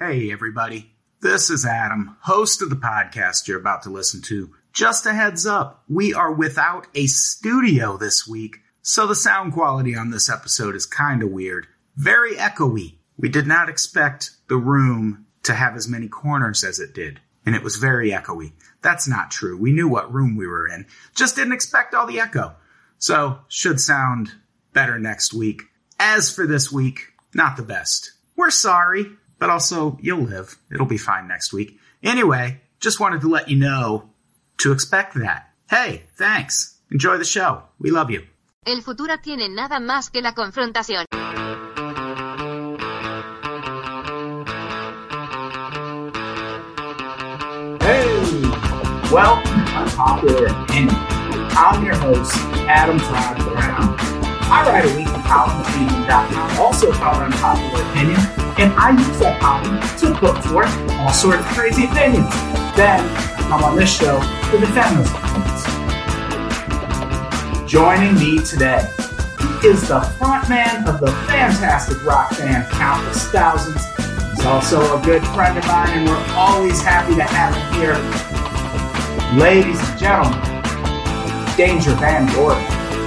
Hey, everybody. This is Adam, host of the podcast you're about to listen to. Just a heads up, we are without a studio this week, so the sound quality on this episode is kind of weird. Very echoey. We did not expect the room to have as many corners as it did, and it was very echoey. That's not true. We knew what room we were in. Just didn't expect all the echo. So, should sound better next week. As for this week, not the best. We're sorry. But also, you'll live. It'll be fine next week. Anyway, just wanted to let you know to expect that. Hey, thanks. Enjoy the show. We love you. El futuro tiene nada más que la confrontación. Hey, welcome to Unpopular Opinion. I'm your host, Adam Todd Brown. I write a weekly column at Medium.com, also called Unpopular Opinion. And I use that column to put forth all sorts of crazy opinions. Then I come on this show to defend those opinions. Joining me today is the frontman of the fantastic rock band Countless Thousands. He's also a good friend of mine, and we're always happy to have him here. Ladies and gentlemen, Danger Van Gordon.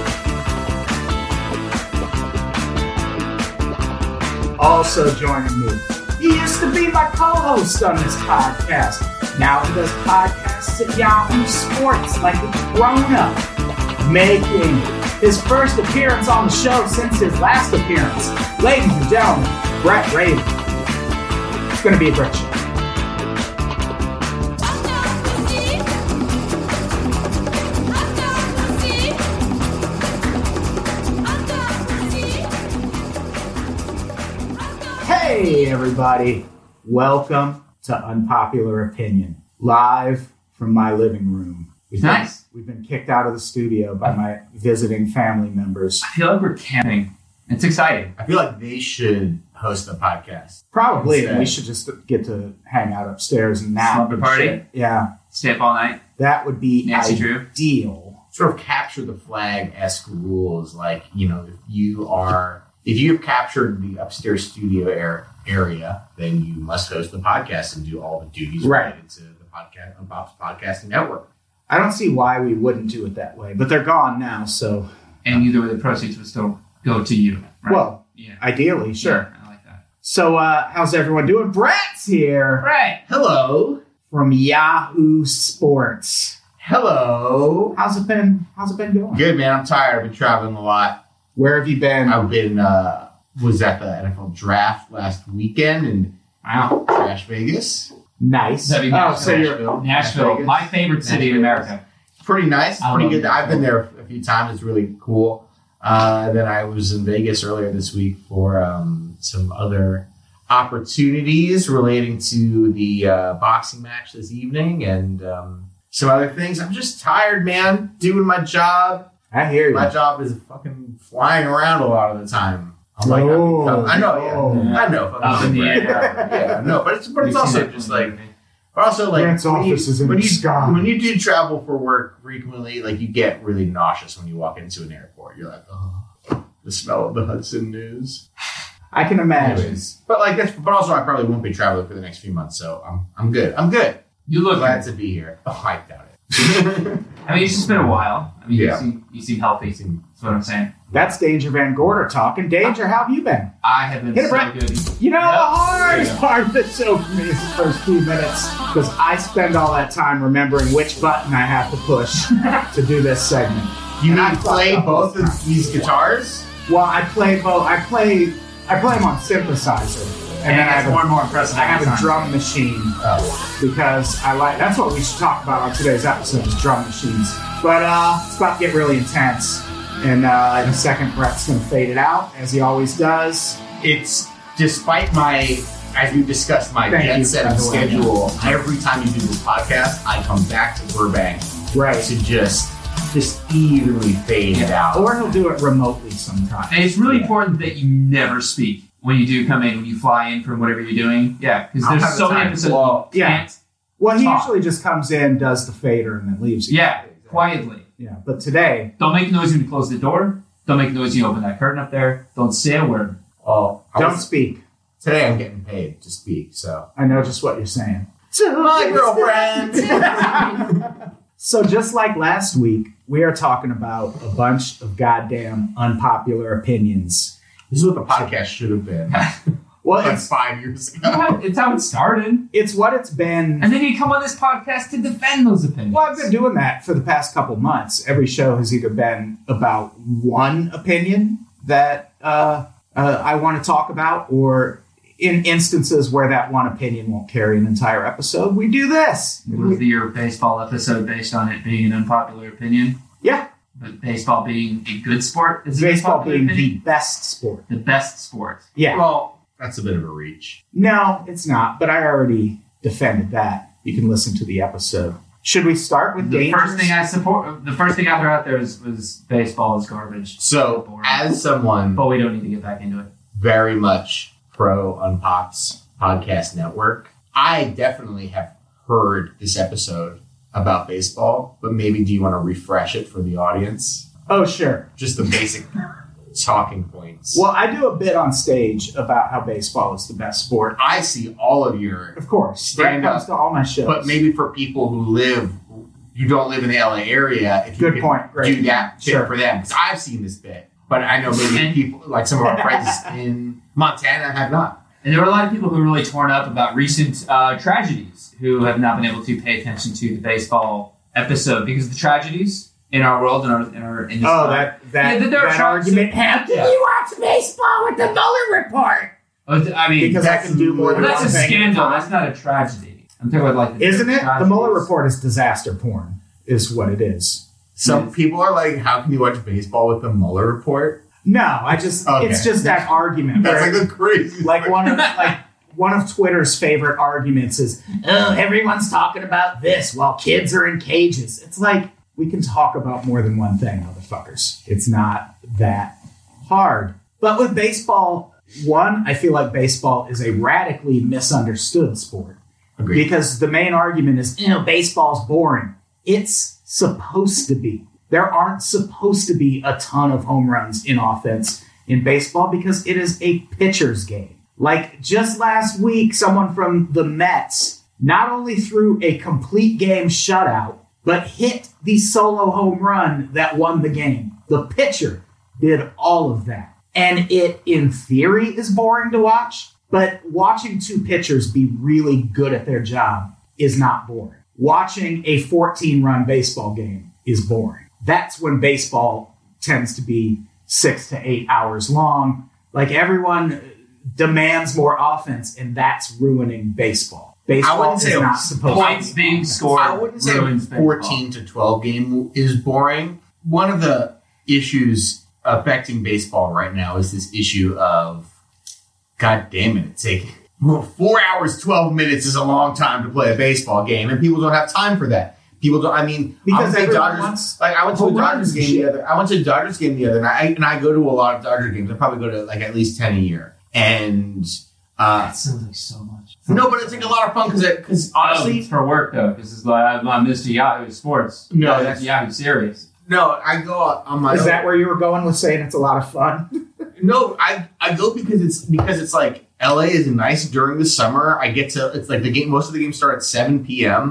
Also joining me, he used to be my co-host on this podcast. Now he does podcasts at Yahoo Sports like a grown-up, making his first appearance on the show since his last appearance. Ladies and gentlemen, Brett Raven. It's going to be a great show. Hey everybody, welcome to Unpopular Opinion, live from my living room. Nice. We've been kicked out of the studio by my visiting family members. I feel like we're camping. It's exciting. I feel like they should host a podcast. Probably, and we should just get to hang out upstairs and nap. Slumber party? Shit. Yeah. Stay up all night? That would be Nancy Drew? ideal. Sort of capture the flag-esque rules, like, you know, if you have captured the upstairs studio area, then you must host the podcast and do all the duties related to the podcast on Bob's Podcasting Network. I don't see why we wouldn't do it that way, but they're gone now, so... And either way, the proceeds would still go to you, right? Well, yeah. Ideally, sure. Yeah, I like that. So, how's everyone doing? Brett's here. Brett! Hello. From Yahoo Sports. Hello. How's it been going? Good, man. I'm tired. I've been traveling a lot. Where have you been? I've been, was at the NFL draft last weekend in Trash Vegas. Nice. That'd be Nashville. Nashville, my favorite city in America. Pretty nice. I Pretty love good. Nashville. I've been there a few times. It's really cool. Then I was in Vegas earlier this week for some other opportunities relating to the boxing match this evening and some other things. I'm just tired, man. Doing my job. I hear you. My job is fucking flying around a lot of the time. I'm like, I know, yeah. I know. Up in the air. Yeah, no, but it's also just like, but also like Grant's office is in the sky. When you do travel for work frequently, like you get really nauseous when you walk into an airport. You're like, oh, the smell of the Hudson News. I can imagine. Anyways, but also I probably won't be traveling for the next few months, so I'm good. You look glad to be here. Oh, I doubt it. I mean, it's just been a while. I mean, Yeah. you seem healthy. That's what I'm saying. That's Danger Van Gorder talking. Danger, how have you been? I have been Hit it, so Brett. good. You know, Yep. the hardest part of the show for me is the first few minutes because I spend all that time remembering which button I have to push to do this segment. You And I need to play fucked up both all the of these guitars? Well, I play both. I play them on synthesizer. And then I it's have more and more impressive. I have every a time. drum machine because I like. That's what we should talk about on today's episode: is drum machines. But it's about to get really intense, and in a second, Brett's going to fade it out as he always does. It's despite my, as we've discussed, my Thank you, jet set by the way. schedule. Every time you do this podcast, I come back to Burbank Right. to just evenly fade it out. Or he'll do it remotely sometime. And it's really important that you never speak when you do come in, when you fly in from whatever you're doing. Yeah, because I'll there's have so the many time. episodes Well, you yeah. can't. Well, he Talk. usually just comes in, does the fader, and then leaves. Yeah, quietly. Yeah, but today, Don't make noise when you close the door. Don't make noise when you open that curtain up there. Don't say a word. Oh, don't speak. today I'm getting paid to speak, so. I know just what you're saying. My girlfriend! So just like last week, we are talking about a bunch of goddamn unpopular opinions. This is what the podcast should have been. Well, Like it's 5 years ago. It's how it started. it's what it's been. And then you come on this podcast to defend those opinions. Well, I've been doing that for the past couple months. Every show has either been about one opinion that I want to talk about, or in instances where that one opinion won't carry an entire episode, we do this. Was your baseball episode based on it being an unpopular opinion? Yeah. But baseball being a good sport? Is it Baseball unpopular being the opinion? best sport. The best sport. Yeah. Well, that's a bit of a reach. No, it's not, but I already defended that. You can listen to the episode. Should we start with The dangers? first thing I threw out there was baseball is garbage. So, Boring. as someone But we don't need to get back into it. very much pro Unpops podcast network, I definitely have heard this episode about baseball, but maybe do you want to refresh it for the audience? Oh, sure. Just the basic talking points. Well, I do a bit on stage about how baseball is the best sport. I see all of your, Of course. That Stand comes up. to all my shows. but maybe for people who you don't live in the LA area, if you Good could point. Great. do that tip Sure. for them. Because I've seen this bit, but I know maybe people, like some of our friends in Montana have not. And there were a lot of people who were really torn up about recent tragedies who have not been able to pay attention to the baseball episode because the tragedies in our world and in our industry. Oh, that Yeah, there are that shots argument. of- How can Yeah. you watch baseball with the Mueller report? I mean, Because I can do more well, than that's one a thing. scandal. That's not a tragedy. I'm talking about like the Isn't it? The tragedies. Mueller report is disaster porn, is what it is. Some Yes. people are like, how can you watch baseball with the Mueller report? No, I just Okay. it's just that argument. That's where- like the crazy. like one of Twitter's favorite arguments is, oh, everyone's talking about this while kids are in cages. It's like, we can talk about more than one thing, motherfuckers. It's not that hard. But with baseball, one, I feel like baseball is a radically misunderstood sport. Agreed. Because the main argument is, baseball's boring. It's supposed to be. There aren't supposed to be a ton of home runs in offense in baseball because it is a pitcher's game. Like just last week, someone from the Mets not only threw a complete game shutout, but hit the solo home run that won the game. The pitcher did all of that. And it, in theory, is boring to watch, but watching two pitchers be really good at their job is not boring. Watching a 14-run baseball game is boring. That's when baseball tends to be 6 to 8 hours long. Like everyone demands more offense, and that's ruining baseball. I Baseball wouldn't is say not supposed points to be being offense. scored. I wouldn't say ruins baseball. 14 to 12 game is boring. One of the issues affecting baseball right now is this issue of, God damn it, it's taking 4 hours, 12 minutes is a long time to play a baseball game, and people don't have time for that. People don't. I mean, Because I went to everyone Dodgers. wants Like I went to a home runs Dodgers and game the shit. other. I went to a Dodgers game the other night, and I go to a lot of Dodger games. I probably go to like at least 10 a year, and That sounds like so much. no, but it's like a lot of fun because honestly, it's for work though, because it's like I'm Mr. Yahoo Sports. No, that's that's- Yahoo Series. no, I go on my. Is own. that where you were going with saying it's a lot of fun? No, I go because it's like LA is nice during the summer. I get to it's like the game. Most of the games start at 7 p.m.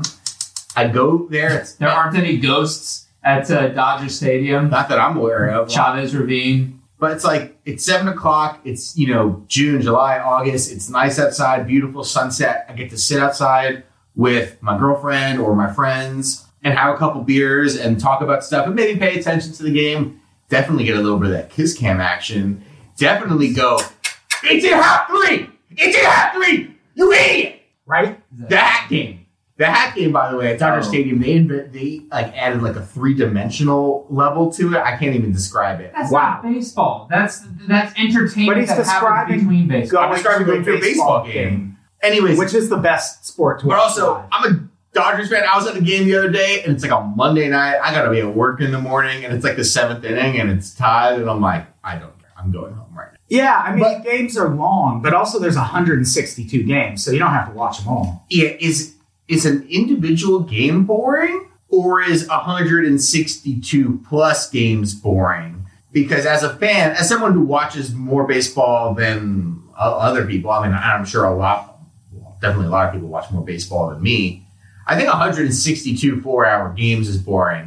I go there. There aren't any ghosts at Dodger Stadium. Not that I'm aware of, Chavez Ravine. but it's like it's 7 o'clock. It's June, July, August. It's nice outside, beautiful sunset. I get to sit outside with my girlfriend or my friends and have a couple beers and talk about stuff and maybe pay attention to the game. Definitely get a little bit of that kiss cam action. Definitely go. It's a hat three. It's a hat three. You idiot. Right? The hat game. The hat game, by the way, at Dodger Oh. Stadium, they like added like a 3-dimensional level to it. I can't even describe it. That's Wow. not baseball. That's entertainment But he's that happens describing between baseball. I'm describing going to a baseball game. Anyways, Which is the best sport to but watch also, live. I'm a Dodgers fan. I was at the game the other day, and it's like a Monday night. I got to be at work in the morning, and it's like the 7th inning, and it's tied, and I'm like, I don't care. I'm going home right now. Yeah, I mean, games are long, but also there's 162 games, so you don't have to watch them all. Yeah, is an individual game boring, or is 162 plus games boring? Because as a fan, as someone who watches more baseball than other people. I mean, I'm sure definitely a lot of people watch more baseball than me. I think 162 4-hour games is boring,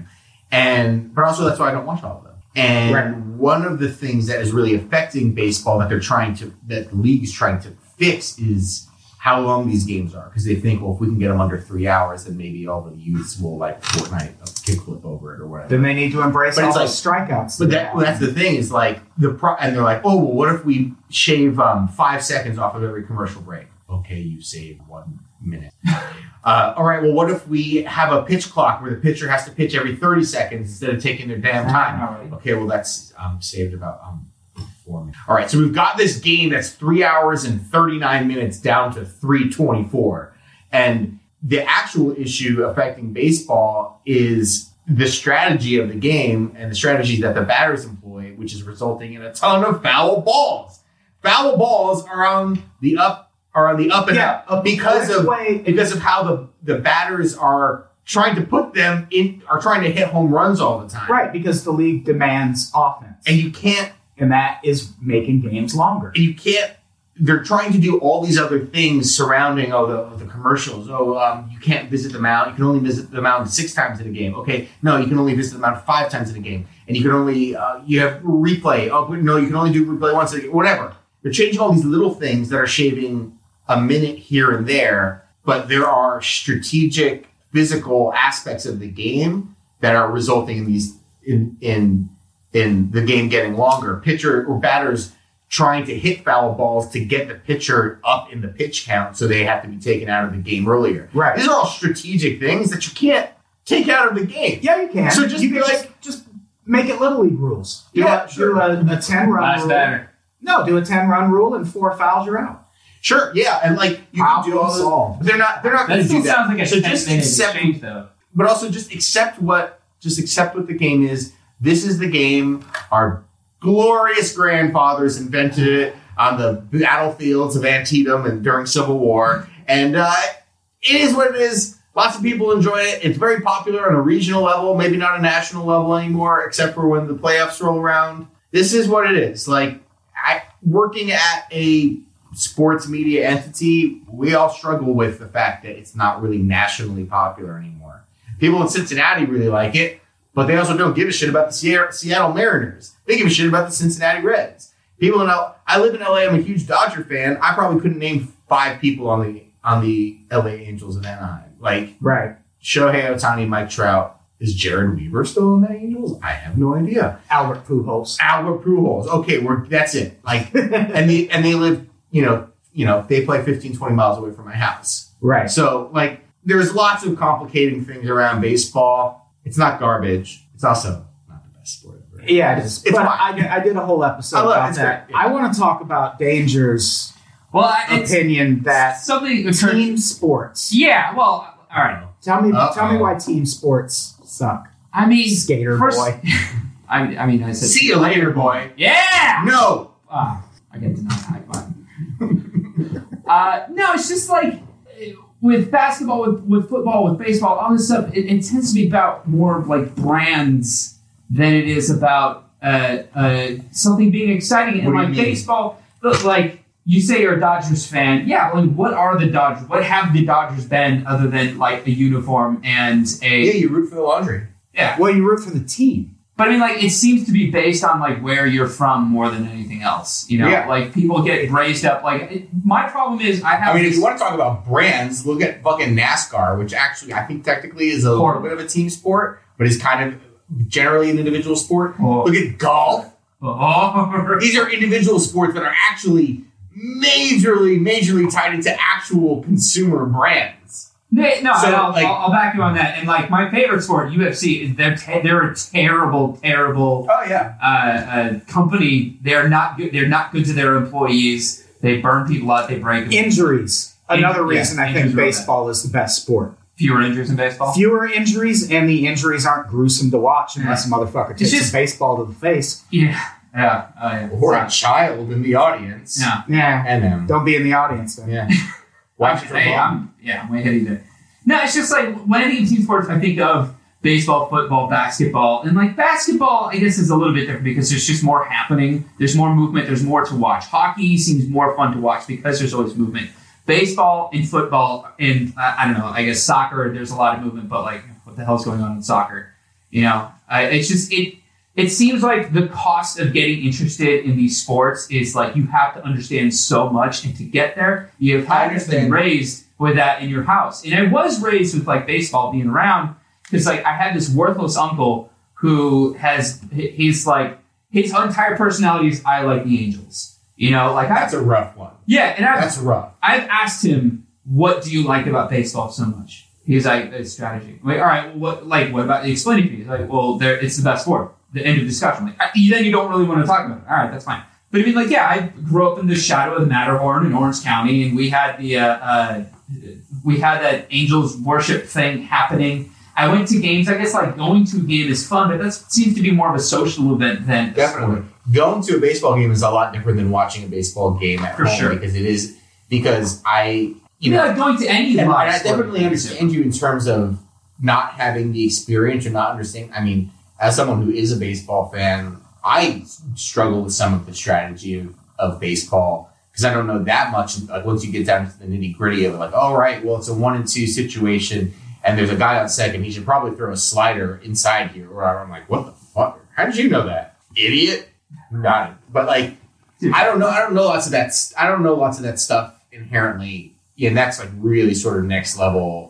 but also that's why I don't watch all of them. And one of the things that is really affecting baseball that the league is trying to fix is how long these games are, because they think, well, if we can get them under 3 hours, then maybe all the youths will like Fortnite a kickflip over it or whatever. Then they need to embrace all the strikeouts. But that's the thing is like and they're like, oh, well, what if we shave 5 seconds off of every commercial break? Okay, you saved 1 minute. All right, well, what if we have a pitch clock where the pitcher has to pitch every 30 seconds instead of taking their damn time? Okay, well, that's saved about 4 minutes. All right, so we've got this game that's 3 hours and 39 minutes down to 3:24. And the actual issue affecting baseball is the strategy of the game and the strategy that the batters employ, which is resulting in a ton of foul balls. Foul balls are on the up and up because of how the batters are trying to put them in, are trying to hit home runs all the time. Right, because the league demands offense. And that is making games longer. And they're trying to do all these other things surrounding the commercials. You can't visit the mound. You can only visit the mound 6 times in a game. Okay, no, you can only visit the mound 5 times in a game. And you can only, you have replay. Oh, no, you can only do replay once a game. Whatever. They're changing all these little things that are shaving a minute here and there, but there are strategic physical aspects of the game that are resulting in these in the game getting longer. Pitcher or batters trying to hit foul balls to get the pitcher up in the pitch count, so they have to be taken out of the game earlier. Right. These are all strategic things that you can't take out of the game. Yeah, you can. So just make it Little League rules. Do a 10-run rule. Better. No, do a 10-run rule and 4 fouls, you're out. Sure, yeah, and like you can do all solved. They're not going to do that. Sounds like a so just accept, though. But also just accept what the game is. This is the game. Our glorious grandfathers invented it on the battlefields of Antietam and during Civil War, and it is what it is. Lots of people enjoy it. It's very popular on a regional level, maybe not a national level anymore, except for when the playoffs roll around. This is what it is. Like working at a sports media entity, we all struggle with the fact that it's not really nationally popular anymore. People in Cincinnati really like it, but they also don't give a shit about the Seattle Mariners. They give a shit about the Cincinnati Reds. People in I live in LA. I'm a huge Dodger fan. I probably couldn't name 5 people on the LA Angels of Anaheim. Like Shohei Ohtani, Mike Trout. Is Jared Weaver still in the Angels? I have no idea. Albert Pujols. Okay, that's it. Like, and they live. They play 15, 20 miles away from my house. Right. So, like, there's lots of complicating things around baseball. It's not garbage. It's also not the best sport ever. Yeah, it is. But I did a whole episode about that. Yeah. I want to talk about Danger's opinion that something team sports. Yeah, well, all right. Tell me why team sports suck. I mean, skater boy. I said, see you later, boy. Yeah. No. I get to not high five. No, it's just like with basketball, with football, with baseball, all this stuff. It tends to be about more of like brands than it is about something being exciting. And like baseball, like you say you're a Dodgers fan. Yeah, like what are the Dodgers? What have the Dodgers been other than like a uniform and a... Yeah, you root for the laundry. Yeah. Well, you root for the team. But I mean, like, it seems to be based on, like, where you're from more than anything else. You know? Yeah. Like, people get raised up. Like, my problem is if you want to talk about brands, look at fucking NASCAR, which actually I think technically is a little bit of a team sport, but is kind of generally an individual sport. Oh. Look at golf. Oh. These are individual sports that are actually majorly tied into actual consumer brands. No, so, I'll back you on that. And like my favorite sport, UFC, they're a terrible. Oh yeah. Company. They're not good. They're not good to their employees. They burn people out. They break them. Injuries. Another reason I think baseball is the best sport. Fewer injuries in baseball. Fewer injuries, and the injuries aren't gruesome to watch unless a motherfucker takes a baseball to the face. Yeah. Or a child in the audience. Yeah. And them. Don't be in the audience then. Yeah. Watch it from home. I'm way ahead of you there. No, it's just like when I think of team sports, I think of baseball, football, basketball. And like basketball, I guess is a little bit different because there's just more happening. There's more movement. There's more to watch. Hockey seems more fun to watch because there's always movement. Baseball and football and I don't know, I guess soccer, there's a lot of movement, but like what the hell's going on in soccer? You know, it's just, it seems like the cost of getting interested in these sports is like you have to understand so much, and to get there, you have to been raised with that in your house. And I was raised with like baseball being around because like I had this worthless uncle who he's like his entire personality is I like the Angels. You know, like that's a rough one. Yeah, and that's rough. I've asked him, "What do you like about baseball so much?" He's like, "It's strategy." I'm like, all right, what about explain it to me? He's like, well, it's the best sport. The end of discussion. Like, then you don't really want to talk about it. All right, that's fine. But I mean, like, yeah, I grew up in the shadow of the Matterhorn in Orange County, and we had that Angels worship thing happening. I went to games. I guess like going to a game is fun, but that seems to be more of a social event than definitely. Going to a baseball game is a lot different than watching a baseball game at home. Sure. because I. You know, like going to any and live I definitely understand you in terms of not having the experience or not understanding. I mean, as someone who is a baseball fan, I struggle with some of the strategy of baseball because I don't know that much. Like once you get down to the nitty gritty of it, like, oh, right, well, it's a 1-2 situation and there's a guy on second. He should probably throw a slider inside here. Or I'm like, what the fuck? How did you know that, idiot? Got it. But like, I don't know lots of that. I don't know lots of that stuff inherently. Yeah, and that's like really sort of next level,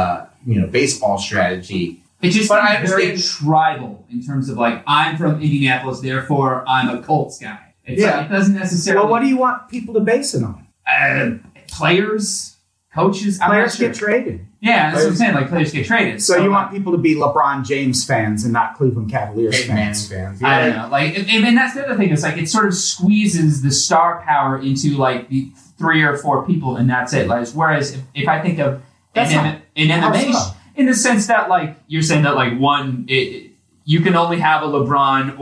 baseball strategy. It's just very tribal in terms of like, I'm from Indianapolis, therefore I'm a Colts guy. Like, it doesn't necessarily. Well, what do you want people to base it on? Players, coaches. Players get traded. Yeah, that's what I'm saying. Like players get traded. So you want people to be LeBron James fans and not Cleveland Cavaliers fans. Yeah. I don't know. Like, and that's the other thing. It's like it sort of squeezes the star power into like the 3 or 4 people, and that's it. Like, whereas if I think of an MMA, in the sense that like you're saying that like you can only have a LeBron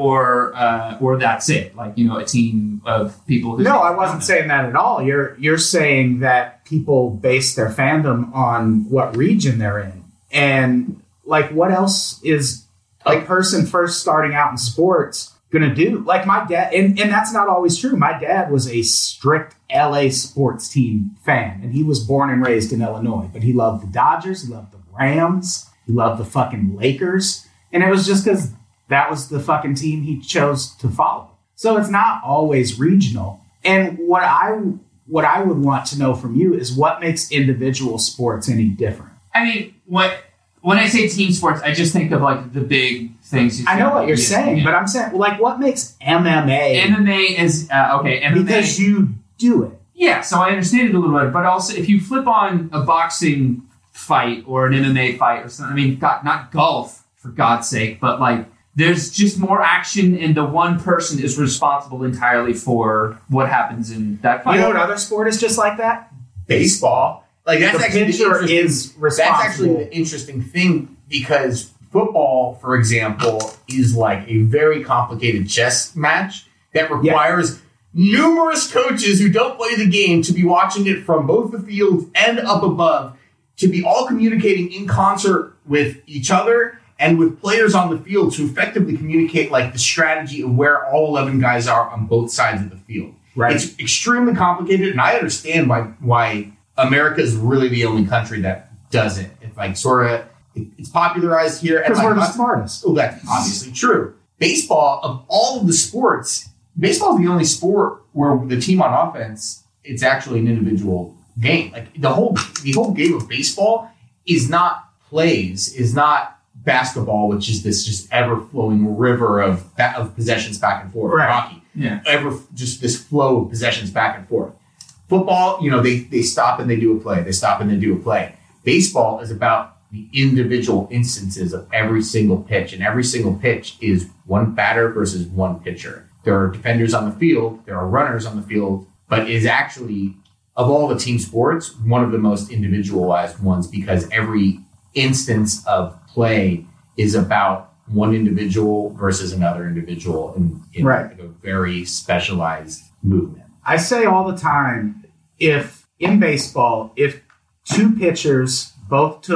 or that's it. Like, you know, a team of people. No, I wasn't saying that at all. You're saying that people base their fandom on what region they're in, and like what else is a person first starting out in sports gonna do? Like my dad, and that's not always true. My dad was a strict LA sports team fan, and he was born and raised in Illinois, but he loved the Dodgers, he loved the Rams, he loved the fucking Lakers, and it was just because that was the fucking team he chose to follow. So it's not always regional. And what I would want to know from you is what makes individual sports any different. I mean, when I say team sports, I just think of like the big things. I know what you're saying, but I'm saying like what makes MMA? MMA is okay. MMA, because you do it. Yeah, so I understand it a little bit, but also if you flip on a boxing fight or an MMA fight or something, I mean, not golf for God's sake, but like there's just more action, and the one person is responsible entirely for what happens in that fight. You know what other sport is just like that? Baseball. Like that's the actually pitcher is responsible. That's actually the interesting thing because football, for example, is like a very complicated chess match that requires numerous coaches who don't play the game to be watching it from both the field and up above, to be all communicating in concert with each other and with players on the field to effectively communicate like the strategy of where all 11 guys are on both sides of the field. Right. It's extremely complicated, and I understand why America is really the only country that does it. It's like sort of it's popularized here because like, we're the smartest. Oh, that's obviously true. Baseball, of all of the sports, baseball is the only sport where the team on offense, it's actually an individual game. Like the whole game of baseball is not plays, is not basketball, which is this just ever flowing river of possessions back and forth. Right. Hockey, yeah, just this flow of possessions back and forth. Football, they stop and they do a play. They stop and they do a play. Baseball is about the individual instances of every single pitch, and every single pitch is one batter versus one pitcher. There are defenders on the field, there are runners on the field, but is actually, of all the team sports, one of the most individualized ones because every instance of play is about one individual versus another individual in right. like a very specialized movement. I say all the time, if in baseball, if two pitchers both took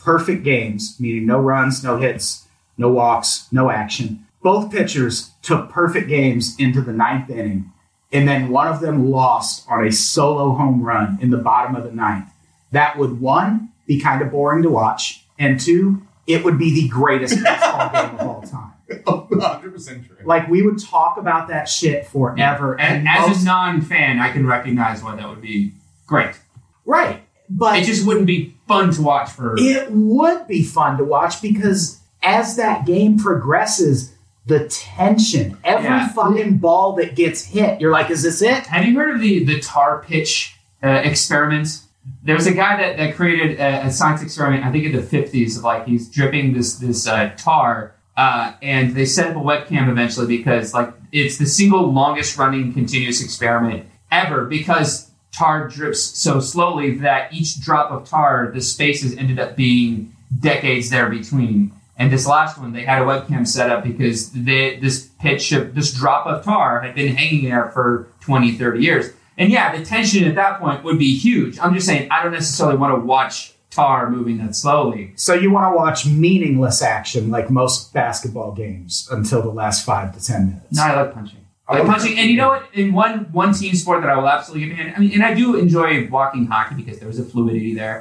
perfect games, meaning no runs, no hits, no walks, no action. Both pitchers took perfect games into the 9th inning, and then one of them lost on a solo home run in the bottom of the 9th. That would, 1, be kind of boring to watch, and 2, it would be the greatest baseball game of all time. 100% true. Like, we would talk about that shit forever. And as a non-fan, I can recognize why that would be great. Right. But it just wouldn't be fun to watch for... It would be fun to watch because as that game progresses, the tension, every fucking ball that gets hit, you're like, is this it? Have you heard of the tar pitch experiment? There was a guy that created a science experiment, I think in the 50s, of like he's dripping this tar, and they set up a webcam eventually because like it's the single longest running continuous experiment ever because tar drips so slowly that each drop of tar, the spaces ended up being decades there between. And this last one, they had a webcam set up because this drop of tar had been hanging there for 20, 30 years. And yeah, the tension at that point would be huge. I'm just saying, I don't necessarily want to watch tar moving that slowly. So you want to watch meaningless action like most basketball games until the last 5 to 10 minutes. No, I like punching. And you know what? In one team sport that I will absolutely give you, I mean, and I do enjoy walking hockey because there was a fluidity there.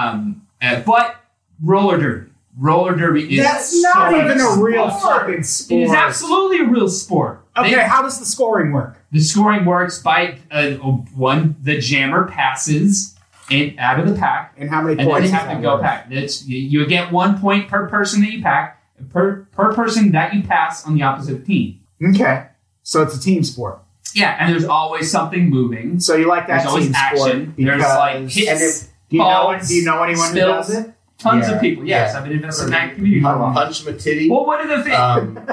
But roller derby. Roller derby is That's not even a real fucking sport. It is absolutely a real sport. Okay, how does the scoring work? The scoring works by the jammer passes out of the pack. And how many and points? And then they have to go pack. You get 1 point per person that you pack, per person that you pass on the opposite team. Okay. So it's a team sport. Yeah, and there's always something moving. So you like that there's always team action. sport because... There's like hits, do you know anyone spills, who does it? Tons of people. Yes, I've been invested in that community for a while. Punch my titty. Well, one of the things...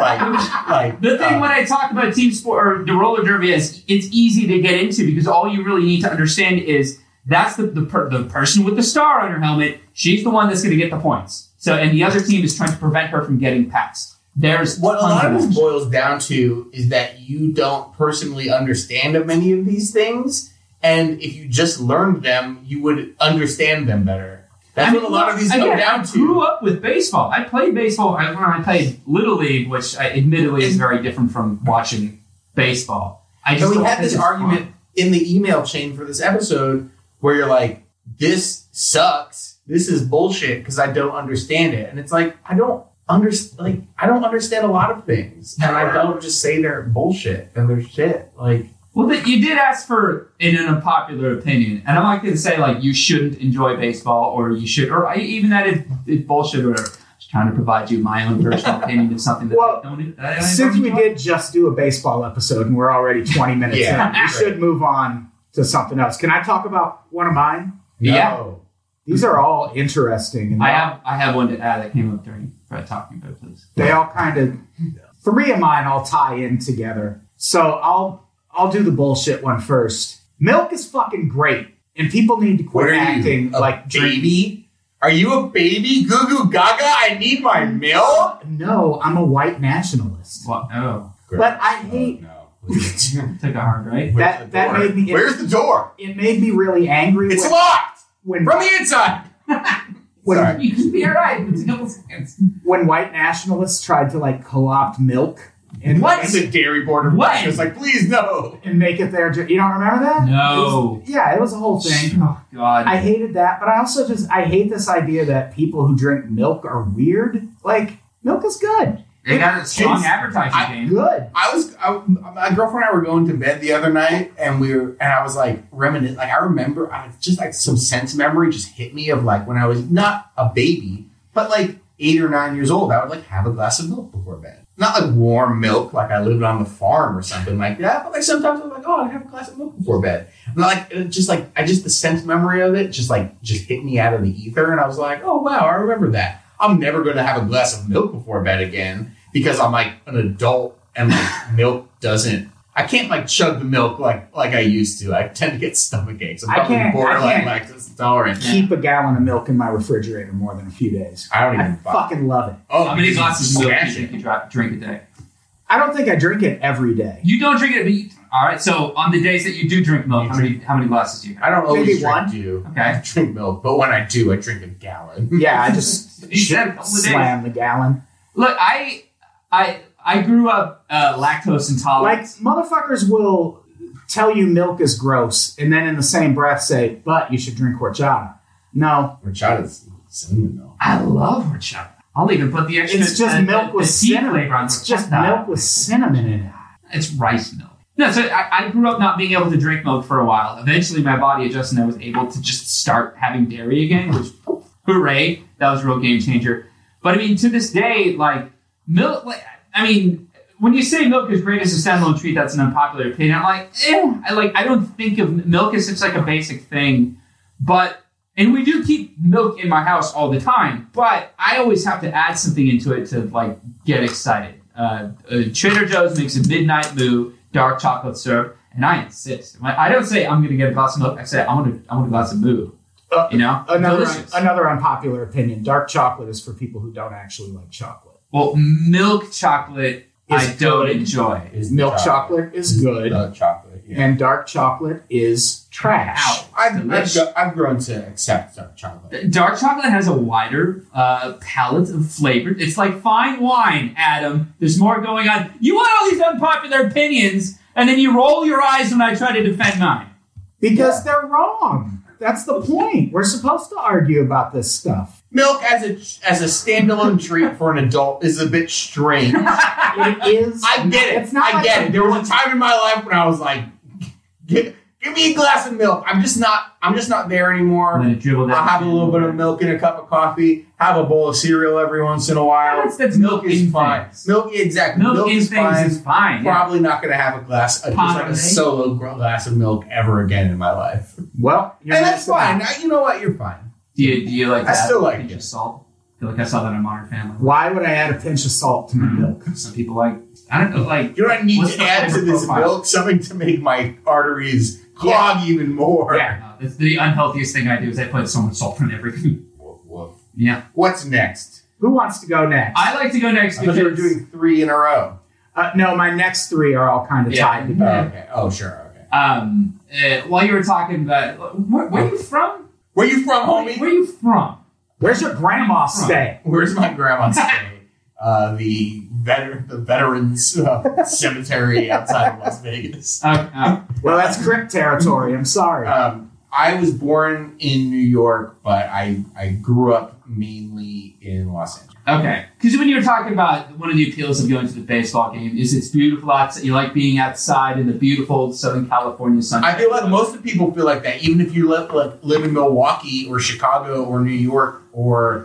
the thing when I talk about team sport or the roller derby is it's easy to get into because all you really need to understand is that's the person with the star on her helmet. She's the one that's going to get the points. So, and the other team is trying to prevent her from getting past. There's what a lot of this boils down to is that you don't personally understand many of these things, and if you just learned them, you would understand them better. That's what a lot of these come down to. I grew up with baseball. I played baseball when I played Little League, which admittedly is very different from watching baseball. So we had this argument in the email chain for this episode where you're like, this sucks. This is bullshit because I don't understand it. And it's like, I don't understand a lot of things. And I don't just say they're bullshit and they're shit. Like, well, you did ask for an unpopular opinion, and I'm not going to say like you shouldn't enjoy baseball or you should, or even that it's bullshit or whatever. Just trying to provide you my own personal opinion of something that I don't since enjoy. We did just do a baseball episode and we're already 20 minutes in, we should move on to something else. Can I talk about one of mine? Yeah. These are all interesting. And I have one to add that came up during talking about this. They all kind of 3 of mine all tie in together. So I'll do the bullshit one first. Milk is fucking great, and people need to quit acting like baby. Are you a baby? Goo goo gaga? I need my milk. No, I'm a white nationalist. What? Oh, but I hate. Took a hard right. That made me. Where's the door? It made me really angry. It's locked from the inside. Sorry. You can be alright. It's a couple seconds. When white nationalists tried to like co-opt milk. And what? The dairy board of what? It's like, please no. And make it their... You don't remember that? No. It was a whole thing. Oh, God. I hated that, but I also I hate this idea that people who drink milk are weird. Like, milk is good. They got a strong advertising game. Good. My girlfriend and I were going to bed the other night, and I was like reminiscing. Like, I remember, just like some sense memory just hit me of like when I was not a baby, but like 8 or 9 years old, I would like have a glass of milk before bed. Not like warm milk, like I lived on the farm or something like that, but like sometimes I was like, oh, I'd have a glass of milk before bed. And like, the sense memory of it just hit me out of the ether. And I was like, oh, wow, I remember that. I'm never going to have a glass of milk before bed again because I'm like an adult and like milk I can't like chug the milk like I used to. I tend to get stomach aches. I'm probably borderline lactose intolerant. Keep a gallon of milk in my refrigerator more than a few days. I fucking love it. Oh, how many glasses of milk do you think you drink a day? I don't think I drink it every day. You don't drink it, All right. So on the days that you do drink milk, how many glasses do you have? I don't always Maybe one. drink milk, but when I do, I drink a gallon. Yeah, I just You should have a couple of days. slam the gallon. Look, I grew up lactose intolerant. Like, motherfuckers will tell you milk is gross, and then in the same breath say, but you should drink horchata. No. Horchata's cinnamon milk. I love horchata. I'll even put the extra. It's just milk with tea cinnamon. flavor on It's just horchata. milk with cinnamon in it. It's rice milk. No, so I grew up not being able to drink milk for a while. Eventually, my body adjusted and I was able to just start having dairy again, which, hooray, that was a real game changer. But I mean, to this day, like, milk, like, I mean, when you say milk is great as a standalone treat, that's an unpopular opinion. I'm like, I don't think of milk as such like a basic thing. But, and we do keep milk in my house all the time, but I always have to add something into it to, like, get excited. Trader Joe's makes a midnight moo, dark chocolate syrup, and I insist. I don't say I'm going to get a glass of milk. I say I want a glass of moo. You know, delicious. Another unpopular opinion: dark chocolate is for people who don't actually like chocolate. Well, milk chocolate I don't enjoy. Milk chocolate is good, chocolate, yeah. and dark chocolate is trash. Ow. I've grown to accept dark chocolate. Dark chocolate has a wider palette of flavor. It's like fine wine, Adam. There's more going on. You want all these unpopular opinions, and then you roll your eyes when I try to defend mine. Because they're wrong. That's the point. We're supposed to argue about this stuff. Milk as a standalone treat for an adult is a bit strange. It is. I get it. It's not I get it. There was a time in my life when I was like, give me a glass of milk. I'm just not there anymore. Let it dribble down. I'll have a little bit of milk in a cup of coffee. Have a bowl of cereal every once in a while. That's milk is in fine. things. Milk, exactly. Milk in is things fine. is fine. Yeah. Probably not going to have a glass, just like a solo glass of milk ever again in my life. Well, And that's fine. You know what? You're fine. Do you like I that? still like pinch it. of salt? I feel like I saw that in Modern Family. Why would I add a pinch of salt to my milk? Some people like, I don't know, like. You don't need what's to the add to flavor this profile? milk something to make my arteries clog even more. Yeah, that's the unhealthiest thing I do is I put so much salt in everything. Woof, woof. Yeah. What's next? Who wants to go next? I like to go next I thought you were because doing 3 in a row. No, my next 3 are all kind of Yeah. tied Oh, together. okay. Oh, sure. Okay. while you were talking about where are you from? Where you from, homie? Where are you from? Where's your grandma stay? Where's my grandma stay? The veterans cemetery outside of Las Vegas. Well, that's crypt territory. I'm sorry. I was born in New York, but I grew up mainly in Los Angeles. Okay, because when you were talking about one of the appeals of going to the baseball game is it's beautiful outside. You like being outside in the beautiful Southern California sunshine. I feel like most of the people feel like that, even if you live in Milwaukee or Chicago or New York or,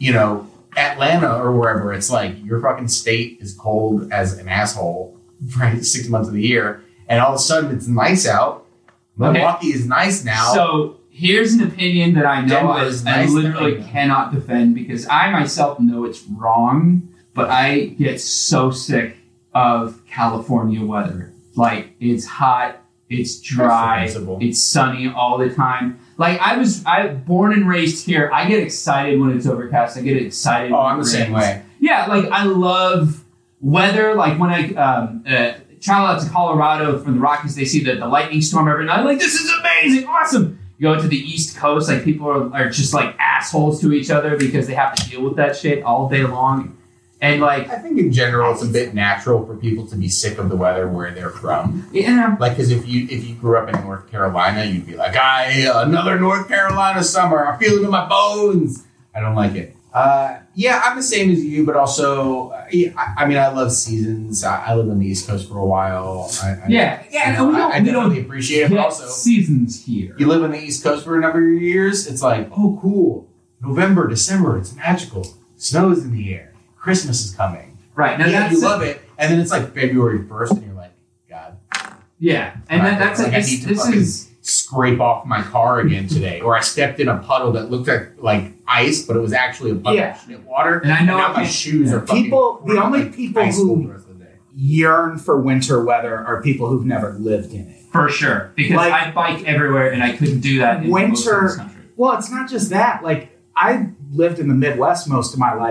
Atlanta or wherever. It's like your fucking state is cold as an asshole for 6 months of the year, and all of a sudden it's nice out. Milwaukee is nice now. So here's an opinion that I know Denver is I nice literally now. cannot defend because I myself know it's wrong, but I get so sick of California weather. Like, it's hot, it's dry, That's defensible. it's sunny all the time. Like, I born and raised here. I get excited when it's overcast. I get excited. Oh, when I'm it the same rains. way. Yeah, like, I love weather. Like, when I travel out to Colorado from the Rockies, they see the lightning storm every night. Like, this is amazing, awesome. You go to the East Coast, like, people are just, like, assholes to each other because they have to deal with that shit all day long. And, like... I think in general it's a bit natural for people to be sick of the weather where they're from. Yeah. Like, because if you grew up in North Carolina, you'd be like, another North Carolina summer. I feel it in my bones. I don't like it. Yeah, I'm the same as you, but also, I mean, I love seasons. I lived on the East Coast for a while. I definitely appreciate it, but also, seasons here. you live on the East Coast for a number of years, it's like, oh, cool. November, December, it's magical. Snow's in the air. Christmas is coming. Right. Now Yeah, you love it. And then it's like February 1st, and you're like, God. Yeah. And I that's feel like I need to fucking scrape off my car again today. Or I stepped in a puddle that looked like ice, but it was actually a puddle of shit water. And I know now I my can't- shoes are fucking the only people ice cold who the rest of the day. yearn for winter weather are people who've never lived in it. For sure. Because Like- I bike everywhere and I couldn't do that in most of this Winter, country. well, it's not just that. Like, I lived in the Midwest most of my life,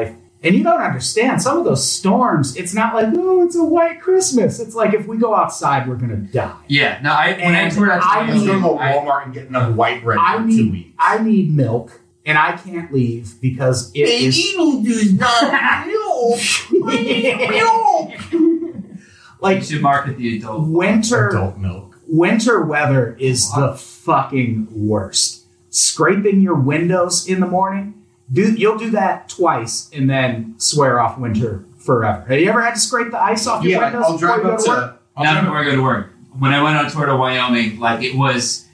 And you don't understand. Some of those storms, it's not like, oh, it's a white Christmas. It's like, if we go outside, we're going to die. Yeah. No, when I toured out I was going to go to Walmart and get another white bread for 2 weeks. I need milk, and I can't leave because it is... does not milk. I need milk. Like, you should market the adult milk. Winter weather is the fucking worst. Scraping your windows in the morning, you'll do that twice and then swear off winter forever. Have you ever had to scrape the ice off your windows? I'll drive up to... Not before I go to work. When I went on tour to Wyoming, like it was...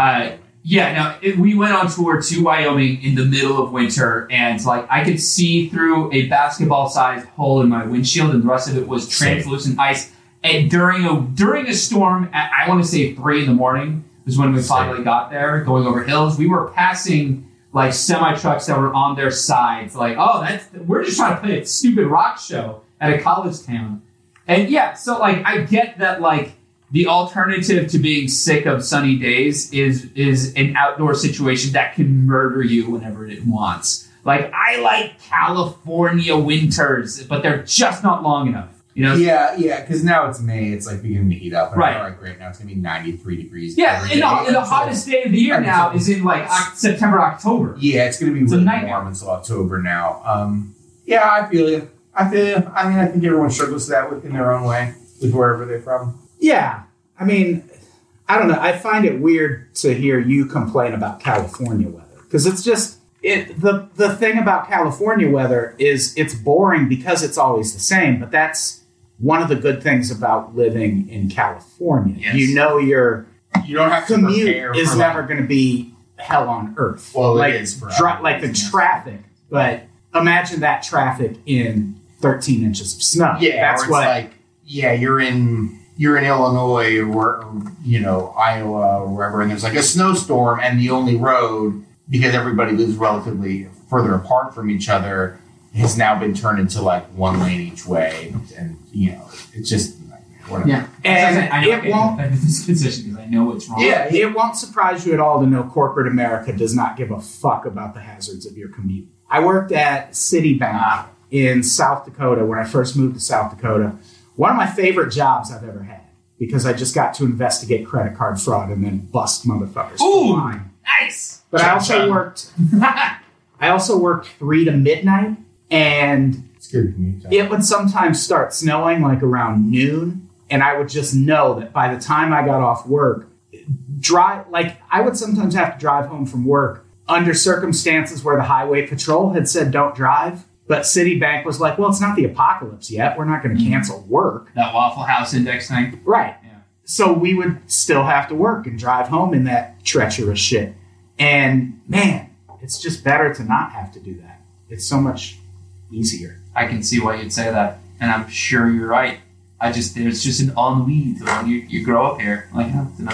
we went on tour to Wyoming in the middle of winter, and like I could see through a basketball-sized hole in my windshield, and the rest of it was translucent ice. And during a storm, at, I want to say 3 a.m. was when we finally got there, going over hills. We were passing like semi trucks that were on their sides, like, we're just trying to play a stupid rock show at a college town. And yeah, so like I get that like the alternative to being sick of sunny days is an outdoor situation that can murder you whenever it wants. Like I like California winters, but they're just not long enough. You know? Yeah, because now it's May. It's like beginning to heat up. And right. All right, great. Now it's going to be 93 degrees. Yeah, and the hottest day of the year now is in like September, October. Yeah, it's going to be really warm until October now. Yeah, I feel you. I mean, I think everyone struggles with that in their own way, with wherever they're from. Yeah. I mean, I don't know. I find it weird to hear you complain about California weather. Because it's just... The thing about California weather is it's boring because it's always the same, but that's one of the good things about living in California. Yes. You know you don't have to commute is never going to be hell on earth. Well, like, it is for like the traffic, but imagine that traffic in 13 inches of snow. Yeah, that's what. Like, yeah, you're in Illinois or Iowa or wherever, and there's like a snowstorm, and the only road, because everybody lives relatively further apart from each other, has now been turned into like one lane each way, and it's just whatever. Yeah, and it won't. This position because I know what's wrong. Yeah, it won't surprise you at all to know corporate America does not give a fuck about the hazards of your commute. I worked at Citibank in South Dakota when I first moved to South Dakota. One of my favorite jobs I've ever had because I just got to investigate credit card fraud and then bust motherfuckers. Ooh, nice. But I also worked 3 to midnight, and it's good commute time. It would sometimes start snowing like around noon, and I would just know that by the time I got off work, I would sometimes have to drive home from work under circumstances where the highway patrol had said don't drive, but Citibank was like, well, it's not the apocalypse yet. We're not going to cancel work. That Waffle House index thing. Right. Yeah. So we would still have to work and drive home in that treacherous shit. And man, it's just better to not have to do that. It's so much easier. I can see why you'd say that, and I'm sure you're right. There's just an ennui to when you grow up here. Like, Can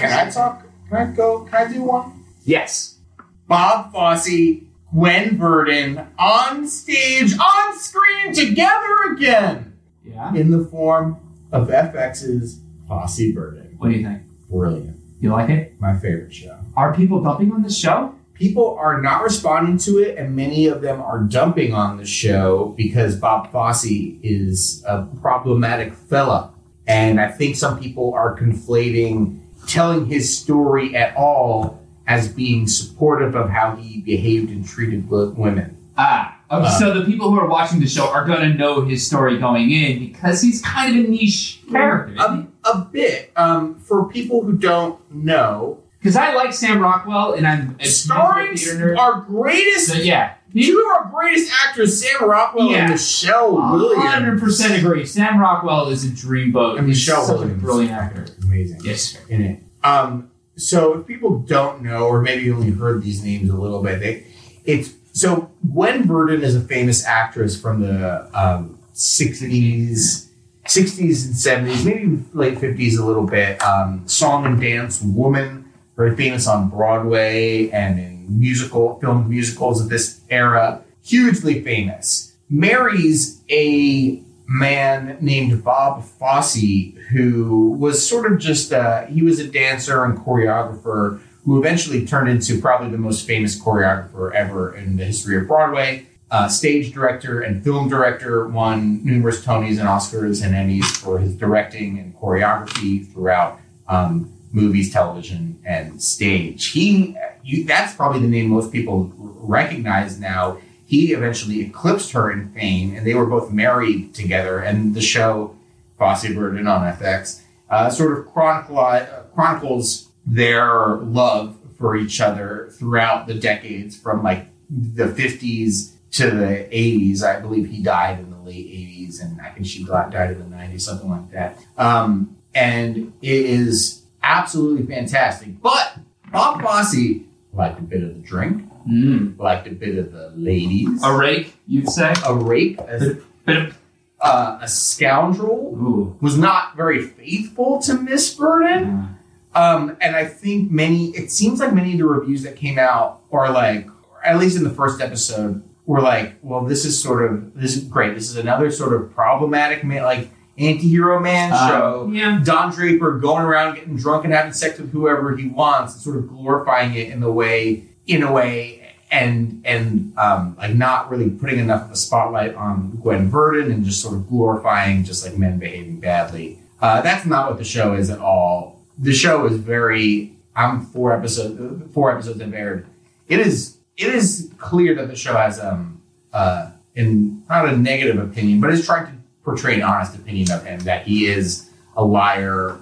I do one? Yes. Bob Fosse, Gwen Verdon, on stage, on screen, together again. Yeah. In the form of FX's Fosse Verdon. What do you think? Brilliant. You like it? My favorite show. Are people dumping on this show? People are not responding to it, and many of them are dumping on the show because Bob Fosse is a problematic fella. And I think some people are conflating telling his story at all as being supportive of how he behaved and treated women. So the people who are watching the show are going to know his story going in because he's kind of a niche character. A bit. For people who don't know... Because I like Sam Rockwell, and I'm starring our greatest, two of our greatest actors, Sam Rockwell and Michelle Williams. 100% agree. Sam Rockwell is a dreamboat. And Michelle such Williams, a brilliant actor. Amazing. Yes, in it. So if people don't know, or maybe only heard these names a little bit, so Gwen Verdon is a famous actress from the 60s and 70s, maybe late 50s a little bit. Song and dance woman. Very famous on Broadway and in film musicals of this era. Hugely famous. Marries a man named Bob Fosse, who was sort of just he was a dancer and choreographer who eventually turned into probably the most famous choreographer ever in the history of Broadway. stage director and film director, won numerous Tonys and Oscars and Emmys for his directing and choreography throughout movies, television, and stage. That's probably the name most people recognize now. He eventually eclipsed her in fame, and they were both married together. And the show Fosse Verdon on FX sort of chronicles their love for each other throughout the decades, from like the 50s to the 80s. I believe he died in the late 80s, and I think she died in the 90s, something like that. And it is absolutely fantastic. But Bob Fosse liked a bit of the drink, liked a bit of the ladies. A rake, you'd say? A rake. A scoundrel. Ooh. Was not very faithful to Miss Verdon. And I think it seems like many of the reviews that came out, or like, at least in the first episode, were like, well, this is great. This is another sort of problematic, like, anti-hero man show. Yeah. Don Draper going around getting drunk and having sex with whoever he wants, and sort of glorifying it in a way, and like not really putting enough of a spotlight on Gwen Verdon, and just sort of glorifying just like men behaving badly. That's not what the show is at all. The show is very. I'm 4 episodes have aired. It is clear that the show has in not a negative opinion, but is trying to portray an honest opinion of him, that he is a liar,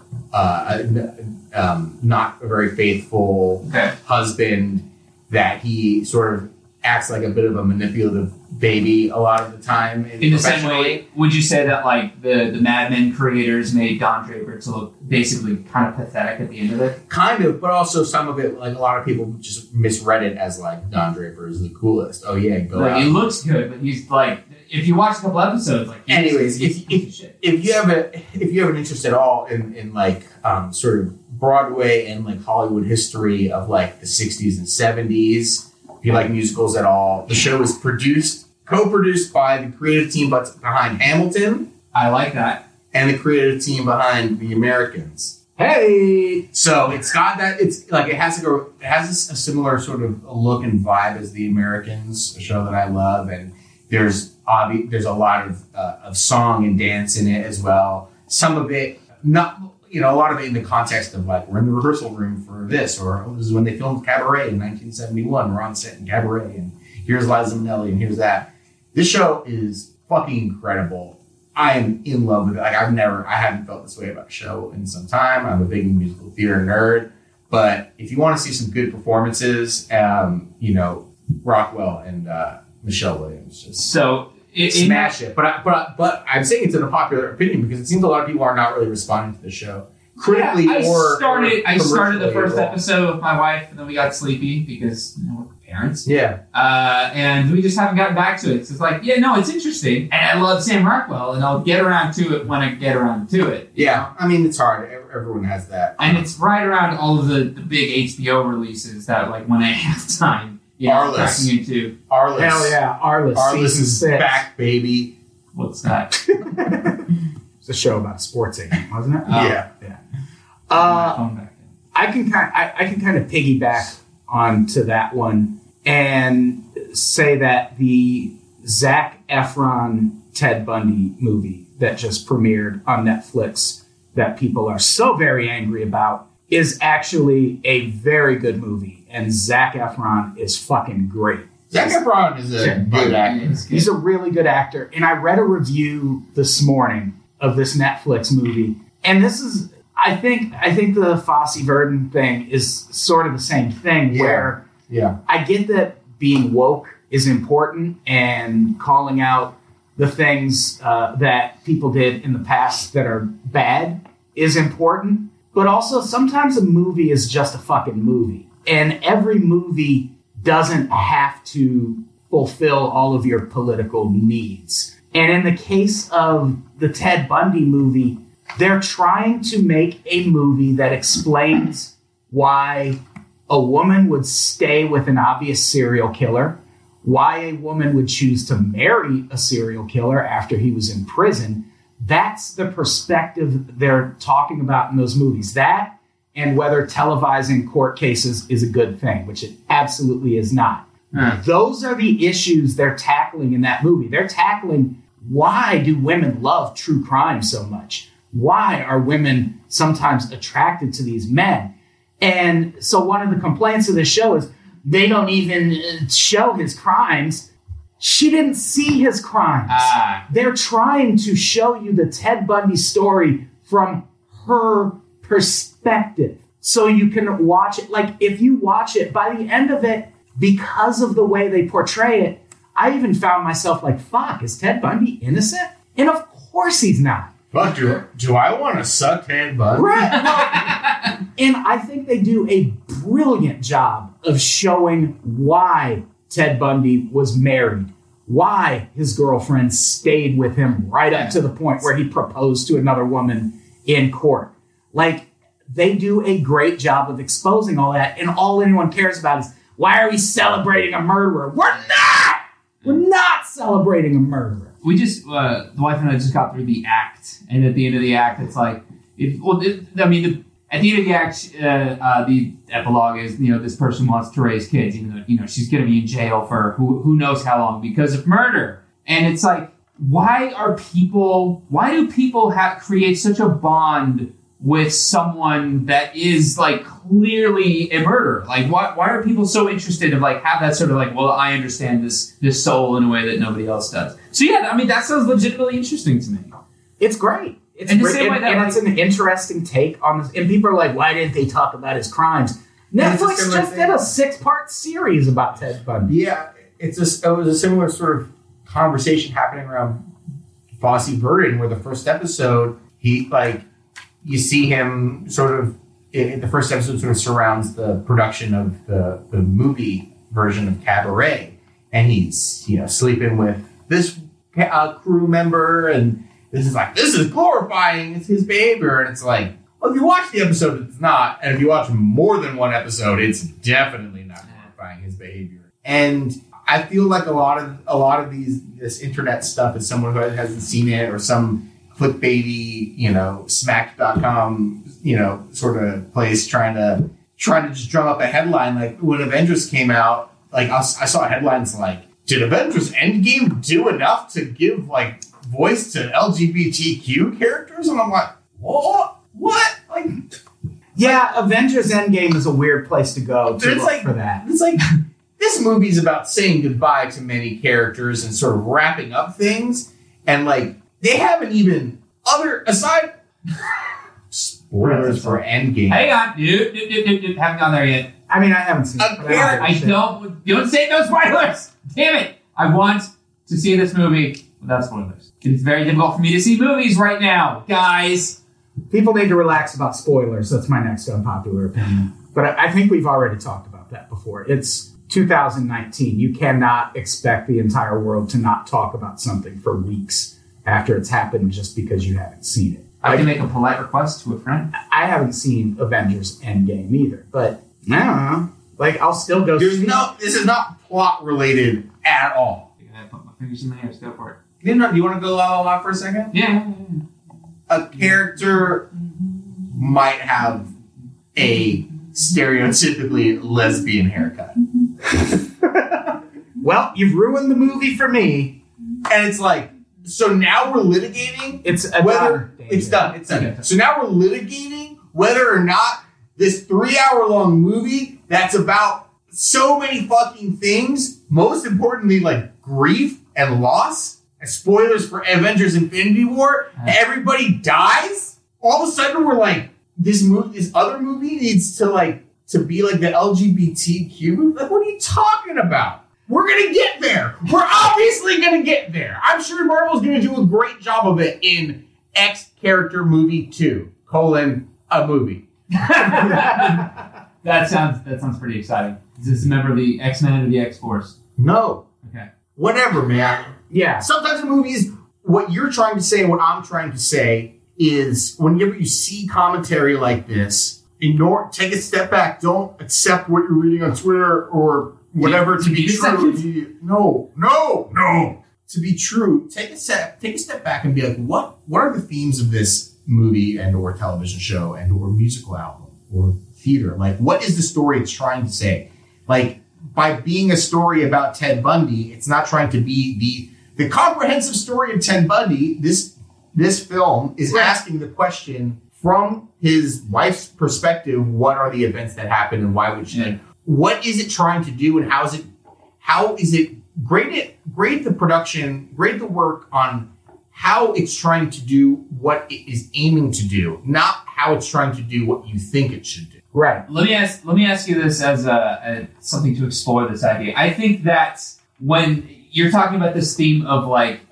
not a very faithful husband, that he sort of acts like a bit of a manipulative baby a lot of the time. In the same way, would you say that like the Mad Men creators made Don Draper to look basically kind of pathetic at the end of it? Kind of, but also some of it, like a lot of people just misread it as like Don Draper is the coolest. Oh yeah, go out. He looks good, but he's like, if you watch a couple episodes, like. Anyways, if you have an interest at all in like sort of Broadway and like Hollywood history of like the 60s and 70s. If you like musicals at all, the show is co-produced by the creative team behind Hamilton. I like that. And the creative team behind The Americans. Hey! So it's got that, it's like, it has a similar sort of look and vibe as The Americans, a show that I love. And there's a lot of song and dance in it as well. Some of it, a lot of it in the context of like, we're in the rehearsal room for this, or this is when they filmed Cabaret in 1971. We're on set in Cabaret, and here's Liza Minnelli, and here's that. This show is fucking incredible. I am in love with it. Like, I haven't felt this way about a show in some time. I'm a big musical theater nerd, but if you want to see some good performances, Rockwell and Michelle Williams just smash it. But I'm saying it's an unpopular opinion because it seems a lot of people are not really responding to the show critically. I started the first episode with my wife, and then we got sleepy because we're parents. Yeah. And we just haven't gotten back to it. So it's like, it's interesting, and I love Sam Rockwell, and I'll get around to it when I get around to it. Yeah, I mean, it's hard. Everyone has that, and it's right around all of the big HBO releases that, like, when I have time. Arliss. Hell yeah, Arliss. Arliss is back, baby. What's that? It's a show about sports agent, wasn't it? Yeah. I can kind of piggyback onto that one and say that the Zac Efron Ted Bundy movie that just premiered on Netflix that people are so very angry about is actually a very good movie. And Zac Efron is fucking great. Zac Efron is a good actor. He's a really good actor. And I read a review this morning of this Netflix movie. And this is, I think the Fosse Verdon thing is sort of the same thing where I get that being woke is important and calling out the things that people did in the past that are bad is important. But also sometimes a movie is just a fucking movie. And every movie doesn't have to fulfill all of your political needs. And in the case of the Ted Bundy movie, they're trying to make a movie that explains why a woman would stay with an obvious serial killer, why a woman would choose to marry a serial killer after he was in prison. That's the perspective they're talking about in those movies. That and whether televising court cases is a good thing, which it absolutely is not. Those are the issues they're tackling in that movie. They're tackling, why do women love true crime so much? Why are women sometimes attracted to these men? And so one of the complaints of the show is they don't even show his crimes. She didn't see his crimes. They're trying to show you the Ted Bundy story from her perspective. So you can watch it. Like, if you watch it, by the end of it, because of the way they portray it, I even found myself like, fuck, is Ted Bundy innocent? And of course he's not. Fuck, do I want to suck Ted Bundy? Right. And I think they do a brilliant job of showing why Ted Bundy was married, why his girlfriend stayed with him right up to the point where he proposed to another woman in court. Like, they do a great job of exposing all that, and all anyone cares about is, why are we celebrating a murderer? We're not celebrating a murderer. We just, the wife and I just got through the act, and at the end of the act, it's like, at the end of the act, the epilogue is, this person wants to raise kids, even though, she's going to be in jail for who knows how long because of murder. And it's like, why do people create such a bond with someone that is like clearly a murderer? Like, why are people so interested to like have that sort of like, well, I understand this soul in a way that nobody else does. So yeah, that sounds legitimately interesting to me. It's great. It's and the same way that, it's an interesting take on this. And people are like, why didn't they talk about his crimes? Netflix just did a 6-part series about Ted Bundy. Yeah, it was a similar sort of conversation happening around Fosse Verdon, where the first episode, you see him sort of, the first episode sort of surrounds the production of the movie version of Cabaret. And he's, sleeping with this crew member, and this is glorifying his behavior. And it's like, well, if you watch the episode, it's not. And if you watch more than one episode, it's definitely not glorifying his behavior. And I feel like a lot of this internet stuff is someone who hasn't seen it, or some clickbaity, smack.com, sort of place trying to just drum up a headline. Like when Avengers came out, like I saw headlines like, did Avengers Endgame do enough to give like voice to LGBTQ characters? And I'm like, what? Like, yeah, Avengers Endgame is a weird place to go to look for that. It's like, this movie's about saying goodbye to many characters and sort of wrapping up things. And like, they haven't even aside spoilers for Endgame. Hang on, dude, haven't gone there yet. I mean, I haven't seen it. I don't say no spoilers. Damn it! I want to see this movie without spoilers. It's very difficult for me to see movies right now, guys. People need to relax about spoilers. That's my next unpopular opinion. But I think we've already talked about that before. It's 2019. You cannot expect the entire world to not talk about something for weeks after it's happened just because you haven't seen it. I can make a polite request to a friend. I haven't seen Avengers Endgame either, but I don't know. Like, I'll still go see it. This is not plot related at all. I gotta put my fingers in the air. Go for it. Do you want to go la la la for a second? Yeah. A character might have a stereotypically lesbian haircut. Well, you've ruined the movie for me. And it's like, so now we're litigating. It's done. It's done. Okay. So now we're litigating whether or not this 3-hour-long movie that's about so many fucking things, most importantly, like grief and loss, and spoilers for Avengers Infinity War, everybody dies. All of a sudden we're like, this other movie needs to be like the LGBTQ movie? Like, what are you talking about? We're going to get there. We're obviously going to get there. I'm sure Marvel's going to do a great job of it in X character movie 2, a movie. That sounds pretty exciting. Is this a member of the X-Men or the X-Force? No. Okay. Whatever, man. Yeah. Sometimes in movies, what you're trying to say and what I'm trying to say is whenever you see commentary like this, take a step back. Don't accept what you're reading on Twitter or whatever to be true. No. To be true, take a step back and be like, what are the themes of this movie and or television show and or musical album or theater? Like, what is the story it's trying to say? Like, by being a story about Ted Bundy, it's not trying to be the comprehensive story of Ted Bundy. This film is asking the question from his wife's perspective: what are the events that happened, and why would she? What is it trying to do, and how is it grade the production, grade the work on how it's trying to do what it is aiming to do, not how it's trying to do what you think it should do. Right. Let me ask you this as something to explore this idea. I think that when you're talking about this theme of like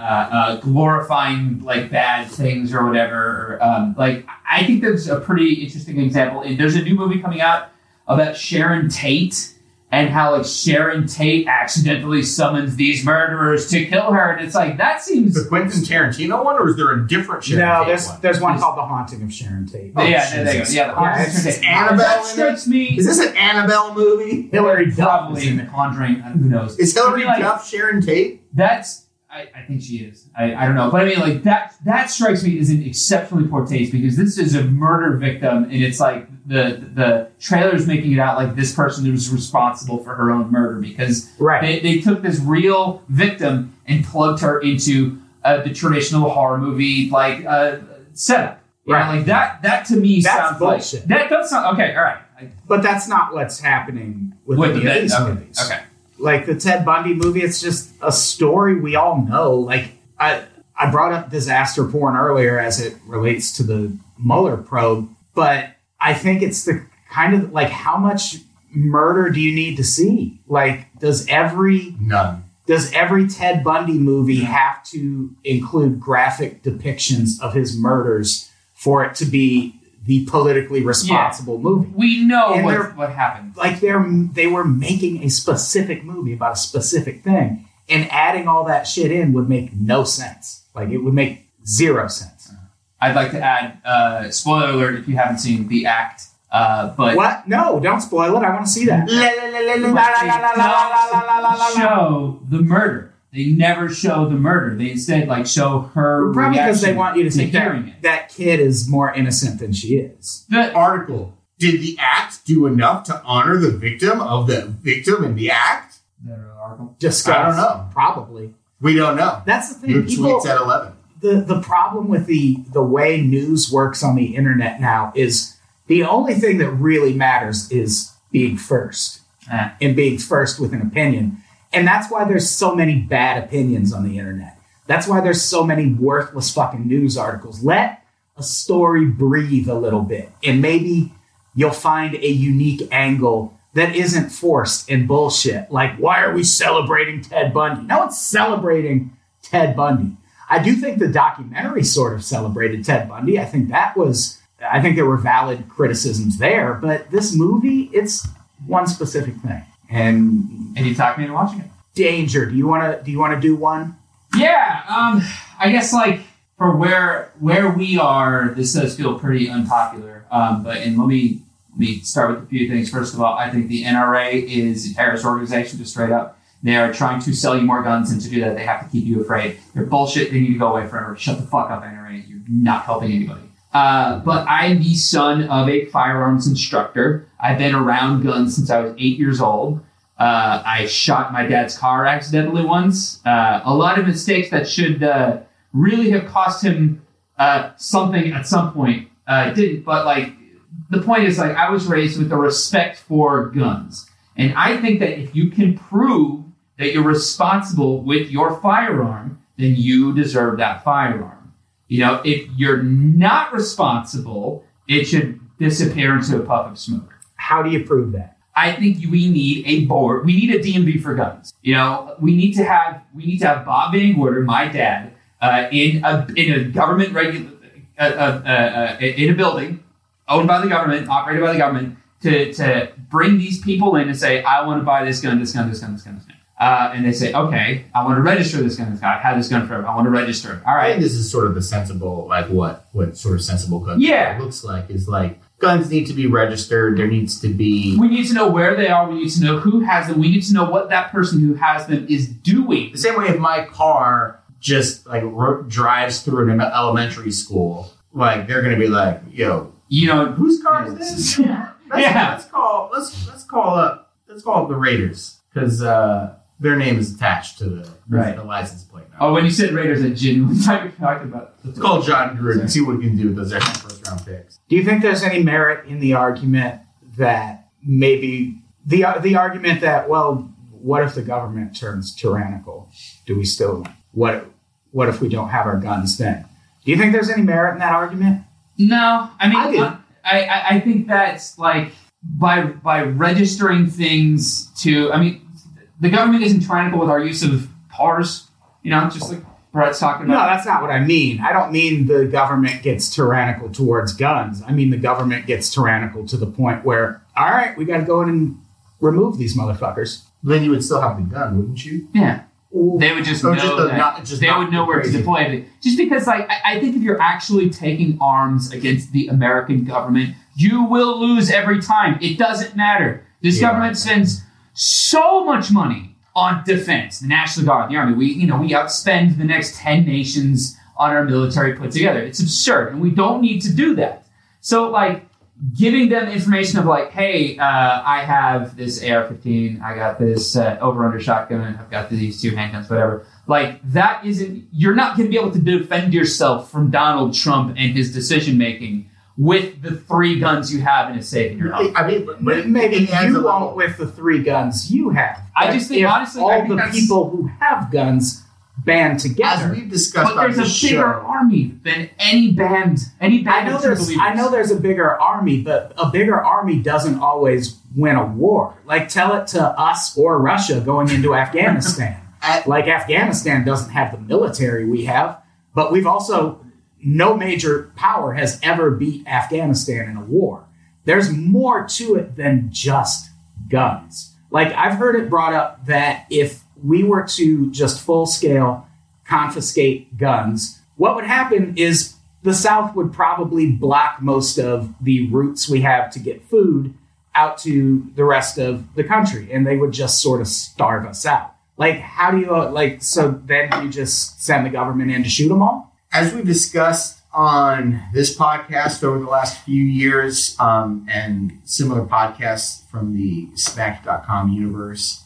glorifying like bad things or whatever, like I think there's a pretty interesting example. There's a new movie coming out about Sharon Tate and how like Sharon Tate accidentally summons these murderers to kill her, and it's like that seems the Quentin Tarantino one, or is there a different Sharon Tate one? There's one called The Haunting of Sharon Tate. Oh, yeah, there you go. Yeah, The Haunting of Sharon Tate. Annabelle. That strikes me. Is this an Annabelle movie? Hillary probably in The Conjuring. Who knows? Is Hillary Duff Sharon Tate? That's. I think she is. I don't know. But I mean, like, that strikes me as an exceptionally poor taste, because this is a murder victim, and it's like the trailer's making it out like this person was responsible for her own murder, because they took this real victim and plugged her into the traditional horror movie, like, setup. Right. Like, that to me sounds bullshit. Like... That does sound... Okay, all right. But that's not what's happening with these movies. Okay. Like the Ted Bundy movie, it's just a story we all know. Like I brought up disaster porn earlier as it relates to the Mueller probe, but I think it's the kind of like, how much murder do you need to see? Like, does every Ted Bundy movie have to include graphic depictions of his murders for it to be the politically responsible movie? We know what happened. Like they were making a specific movie about a specific thing, and adding all that shit in would make no sense. Like, it would make zero sense. I'd like to add, spoiler alert if you haven't seen The Act. But what? No, don't spoil it. I want to see that. Show the murder. They never show the murder. They instead show her. Probably because they want you to think that kid is more innocent than she is. The article. Did The Act do enough to honor the victim of the victim in The Act? Is that an article? I don't know. Probably. We don't know. That's the thing. Your tweet's at 11. The problem with the way news works on the internet now is the only thing that really matters is being first. And being first with an opinion. And that's why there's so many bad opinions on the internet. That's why there's so many worthless fucking news articles. Let a story breathe a little bit, and maybe you'll find a unique angle that isn't forced and bullshit. Like, why are we celebrating Ted Bundy? No one's celebrating Ted Bundy. I do think the documentary sort of celebrated Ted Bundy. I think there were valid criticisms there, but this movie, it's one specific thing. And you talked me into watching it. Danger. Do you want to do one? Yeah. I guess for where we are, this does feel pretty unpopular. But let me start with a few things. First of all, I think the NRA is a terrorist organization, just straight up. They are trying to sell you more guns, and to do that, they have to keep you afraid. They're bullshit. They need to go away forever. Shut the fuck up, NRA. You're not helping anybody. But I'm the son of a firearms instructor. I've been around guns since I was 8 years old. I shot my dad's car accidentally once. A lot of mistakes that should really have cost him something at some point didn't. But the point is, I was raised with a respect for guns. And I think that if you can prove that you're responsible with your firearm, then you deserve that firearm. You know, if you're not responsible, it should disappear into a puff of smoke. How do you prove that? I think we need a board. We need a DMV for guns. You know, we need to have Bob Van Gorder, my dad, in a government in a building owned by the government, operated by the government, to bring these people in and say, I want to buy this gun. And they say, okay, I want to register this gun. I've had this gun forever. I want to register it. All right. I think this is sort of the sensible, what sort of sensible gun looks like is guns need to be registered. There needs to be... We need to know where they are. We need to know who has them. We need to know what that person who has them is doing. The same way if my car just drives through an elementary school, they're going to be like, yo, you know, whose car is this? Yeah. Let's call up let's call it the Raiders because their name is attached to the license plate now. Oh, when you said Raiders, I genuinely thought you were talking about. Let's call John Gruden and see what we can do with those extra first-round picks. Do you think there's any merit in the argument that maybe the argument that, well, what if the government turns tyrannical? Do we still what if we don't have our guns then? Do you think there's any merit in that argument? No, I mean, I do. I think that's like by registering things to. I mean, the government isn't tyrannical with our use of cars. You know, just like Brett's talking about. No, that's not what I mean. I don't mean the government gets tyrannical towards guns. I mean the government gets tyrannical to the point where, all right, we got to go in and remove these motherfuckers. Then you would still have the gun, wouldn't you? Yeah. They would just know they would know where to deploy it. Just because, like, I think if you're actually taking arms against the American government, you will lose every time. It doesn't matter. This government spends so much money on defense, the National Guard, the Army. We outspend the next 10 nations on our military put together. It's absurd, and we don't need to do that. So, like, giving them information of like, hey, I have this AR-15, I got this over-under shotgun, I've got these 2 handguns, whatever. Like, that isn't, you're not going to be able to defend yourself from Donald Trump and his decision-making with the 3 guns you have in a safe in your home. I mean, maybe you won't with the 3 guns you have. I just think, honestly, all the people who have guns band together. As we've discussed but on there's this a bigger show, army than any band. I know there's a bigger army, but a bigger army doesn't always win a war. Like, tell it to us or Russia going into Afghanistan. Like, Afghanistan doesn't have the military we have, but we've also, no major power has ever beat Afghanistan in a war. There's more to it than just guns. Like, I've heard it brought up that if we were to just full-scale confiscate guns, what would happen is the South would probably block most of the routes we have to get food out to the rest of the country, and they would just sort of starve us out. Like, how do you, so then you just send the government in to shoot them all? As we've discussed on this podcast over the last few years, and similar podcasts from the Smack.com universe,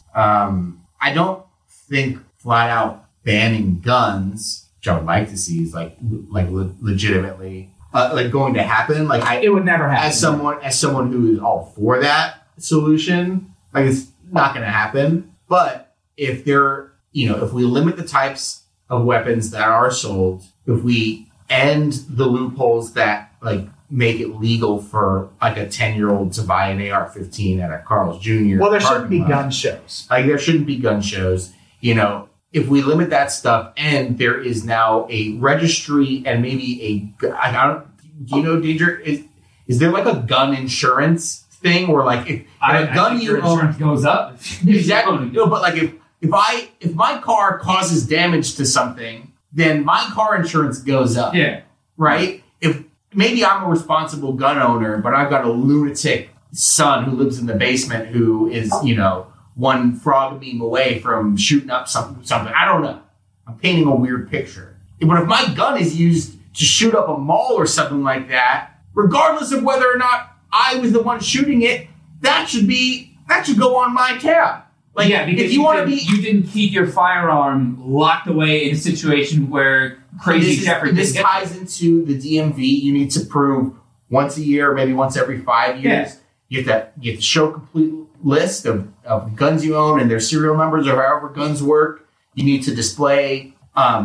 I don't think flat out banning guns, which I would like to see, is legitimately going to happen. Like, it would never happen. As someone who is all for that solution, like, it's not going to happen. But if if we limit the types of weapons that are sold, if we end the loopholes that make it legal for like a 10-year-old to buy an AR-15 at a Carl's Jr. Well, there shouldn't be gun shows. Like, there shouldn't be gun shows. If we limit that stuff, and there is now a registry and maybe do you know, Danger, is there like a gun insurance thing where like if a gun you own insurance goes up? Exactly. No, but like if my car causes damage to something, then my car insurance goes up. Yeah. Right? If maybe I'm a responsible gun owner, but I've got a lunatic son who lives in the basement who is, one frog meme away from shooting up something. I don't know. I'm painting a weird picture. But if my gun is used to shoot up a mall or something like that, regardless of whether or not I was the one shooting it, that should go on my tab. Like, yeah, because if you didn't keep your firearm locked away in a situation where crazy Jeffrey. This ties into the DMV. You need to prove once a year, maybe once every 5 years. Yeah. You have to show a complete list of guns you own and their serial numbers or however guns work. You need to display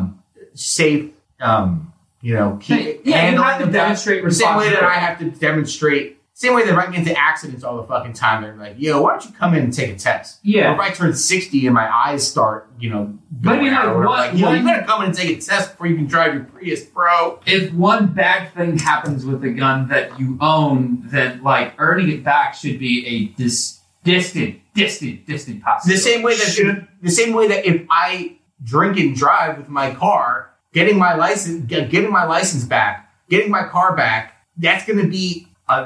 safe, handling. You have to demonstrate responsibility. Same way that I have to demonstrate. Same way that if I get into accidents all the fucking time, they're like, yo, why don't you come in and take a test? Yeah. Or if I turn 60 and my eyes start, But I mean, you better come in and take a test before you can drive your Prius, bro. If one bad thing happens with a gun that you own, then like earning it back should be a distant possibility. The same way that if I drink and drive with my car, getting my license back, getting my car back, that's going to be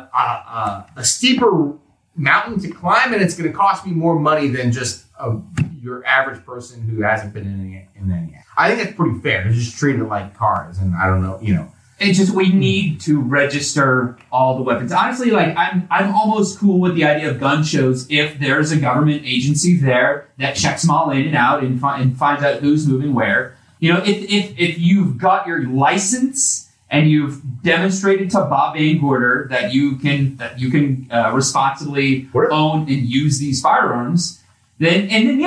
a steeper mountain to climb, and it's going to cost me more money than just your average person who hasn't been in any. I think that's pretty fair to just treat it like cars, and I don't know, It's just we need to register all the weapons. Honestly, like I'm almost cool with the idea of gun shows if there's a government agency there that checks them all in and out and finds out who's moving where. You know, if you've got your license and you've demonstrated to Bob Van Gorder that you can responsibly own and use these firearms, then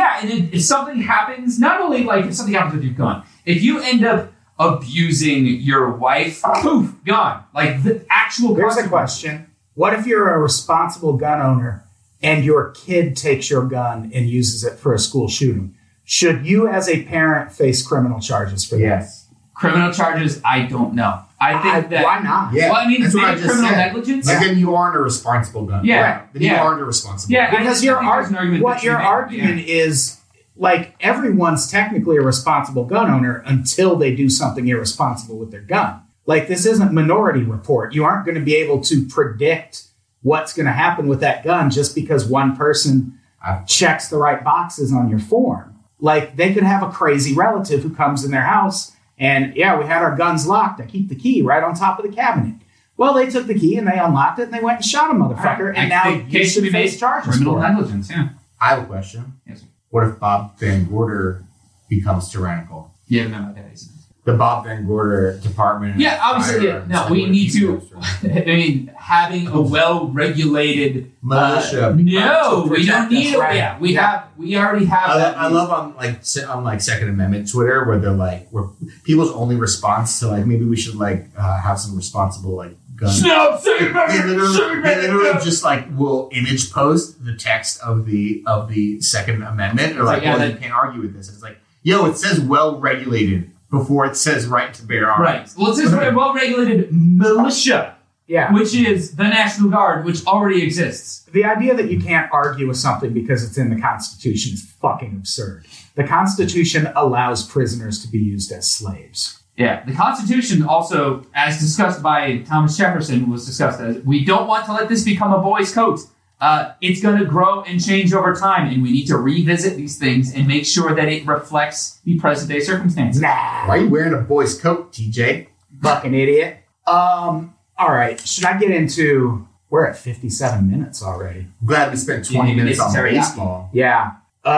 if something happens, not only like if something happens with your gun, if you end up abusing your wife, poof, gone. Like the actual. Here's a question: what if you're a responsible gun owner and your kid takes your gun and uses it for a school shooting? Should you, as a parent, face criminal charges for that? Yes. Criminal charges? I don't know. I think that. Why not? Yeah, Well, I mean, that's what I maybe just criminal said. negligence. Like, then you aren't a responsible gun. Yeah. Right. Then you Yeah. aren't a responsible Yeah. gun. Because I think there's an argument what that your you make, argument is, like, everyone's technically a responsible gun owner until they do something irresponsible with their gun. Like, this isn't Minority Report. You aren't going to be able to predict what's going to happen with that gun just because one person checks the right boxes on your form. Like, they could have a crazy relative who comes in their house and, yeah, we had our guns locked. I keep the key right on top of the cabinet. Well, they took the key and they unlocked it and they went and shot a motherfucker. Right. And I now think you case should should be face made charges criminal for it. negligence. Yeah. I have a question. Yes. What if Bob Van Gorder becomes tyrannical? Yeah. No. That is. The Bob Van Gorder Department. Yeah, obviously, Firearms, no, like, we what need if he to. goes through? I mean, having a Militia. well-regulated no, to we don't protect need us, it. right? Yeah, we already have that. I love on like Second Amendment Twitter where they're like where people's only response to like maybe we should like have some responsible like gun. No, say They literally just like will image post the text of the Second Amendment. They're like, yeah, well, you can't argue with this. And it's like, yo, it says well regulated before it says right to bear arms. Right. Well, it says well-regulated militia, Yeah. which is the National Guard, which already exists. The idea that you can't argue with something because it's in the Constitution is fucking absurd. The Constitution allows prisoners to be used as slaves. Yeah, the Constitution also, as discussed by Thomas Jefferson, was discussed as we don't want to let this become a boy's coat. It's going to grow and change over time, and we need to revisit these things and make sure that it reflects the present day circumstances. Nah. Why are you wearing a boy's coat, TJ? Fucking idiot. All right. Should I get into... We're at 57 minutes already. I'm glad we spent 20 Yeah, minutes on it's teriyaki. baseball. Yeah.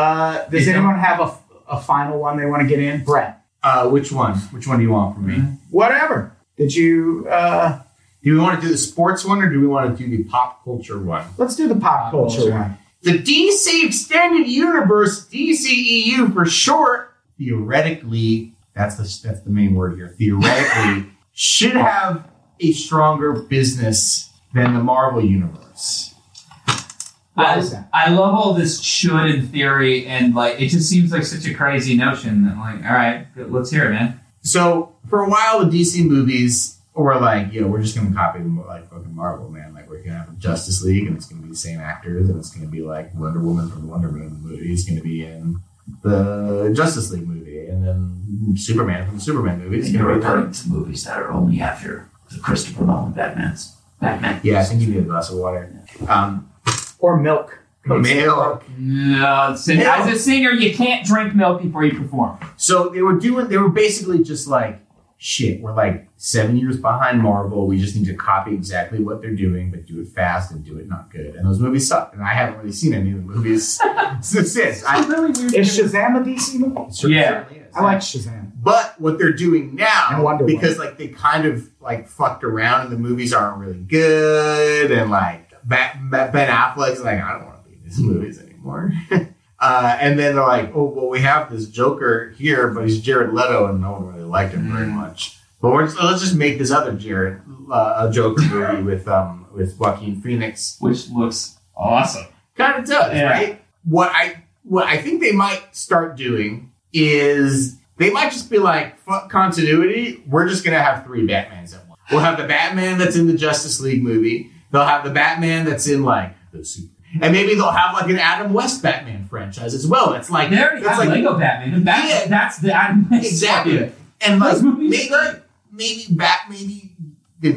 Does anyone have a final one they want to get in? Brett. Which one? Which one do you want from me? Whatever. Did you... Do we want to do the sports one or do we want to do the pop culture one? let's do the pop culture one. The DC Extended Universe, DCEU for short, theoretically, that's the main word here, theoretically, should have a stronger business than the Marvel Universe. Why is that? I love all this should in theory, and like it just seems like such a crazy notion that like, all right, let's hear it, man. So, for a while, the DC movies were like, yo, we're just going to copy like fucking Marvel, man. Like, we're going to have Justice League, and it's going to be the same actors, and it's going to be like Wonder Woman from the Wonder Woman movie. It's going to be in the Justice League movie, and then Superman from the Superman movie. It's And you're going to be referring to movies that are only after the Christopher Nolan Batman. Yeah, I think you need a glass of water. Or milk. Milk. No, as a singer, you can't drink milk before you perform. So they were basically just like, shit, we're like 7 years behind Marvel. We just need to copy exactly what they're doing, but do it fast and do it not good. And those movies suck. And I haven't really seen any of the movies since. Is Shazam a DC movie? Yeah. I like Shazam. But what they're doing And now, Wonder Woman. because like they kind of like fucked around and the movies aren't really good, and like Ben Affleck's like, I don't want to be in these movies anymore. And then they're like, oh, well, we have this Joker here, but he's Jared Leto, and no one really liked him very much. But let's just make this other a Joker movie with Joaquin Phoenix, Which looks awesome. kind of does, Yeah. right? What I think they might start doing is they might just be like, fuck continuity. We're just gonna have 3 Batmans at once. We'll have the Batman that's in the Justice League movie. They'll have the Batman that's in like the Super. And maybe they'll have like an Adam West Batman franchise as well. That's like They already have like, Lego Batman. And Yeah. that's the Adam West exactly. Batman. And like Those movies maybe the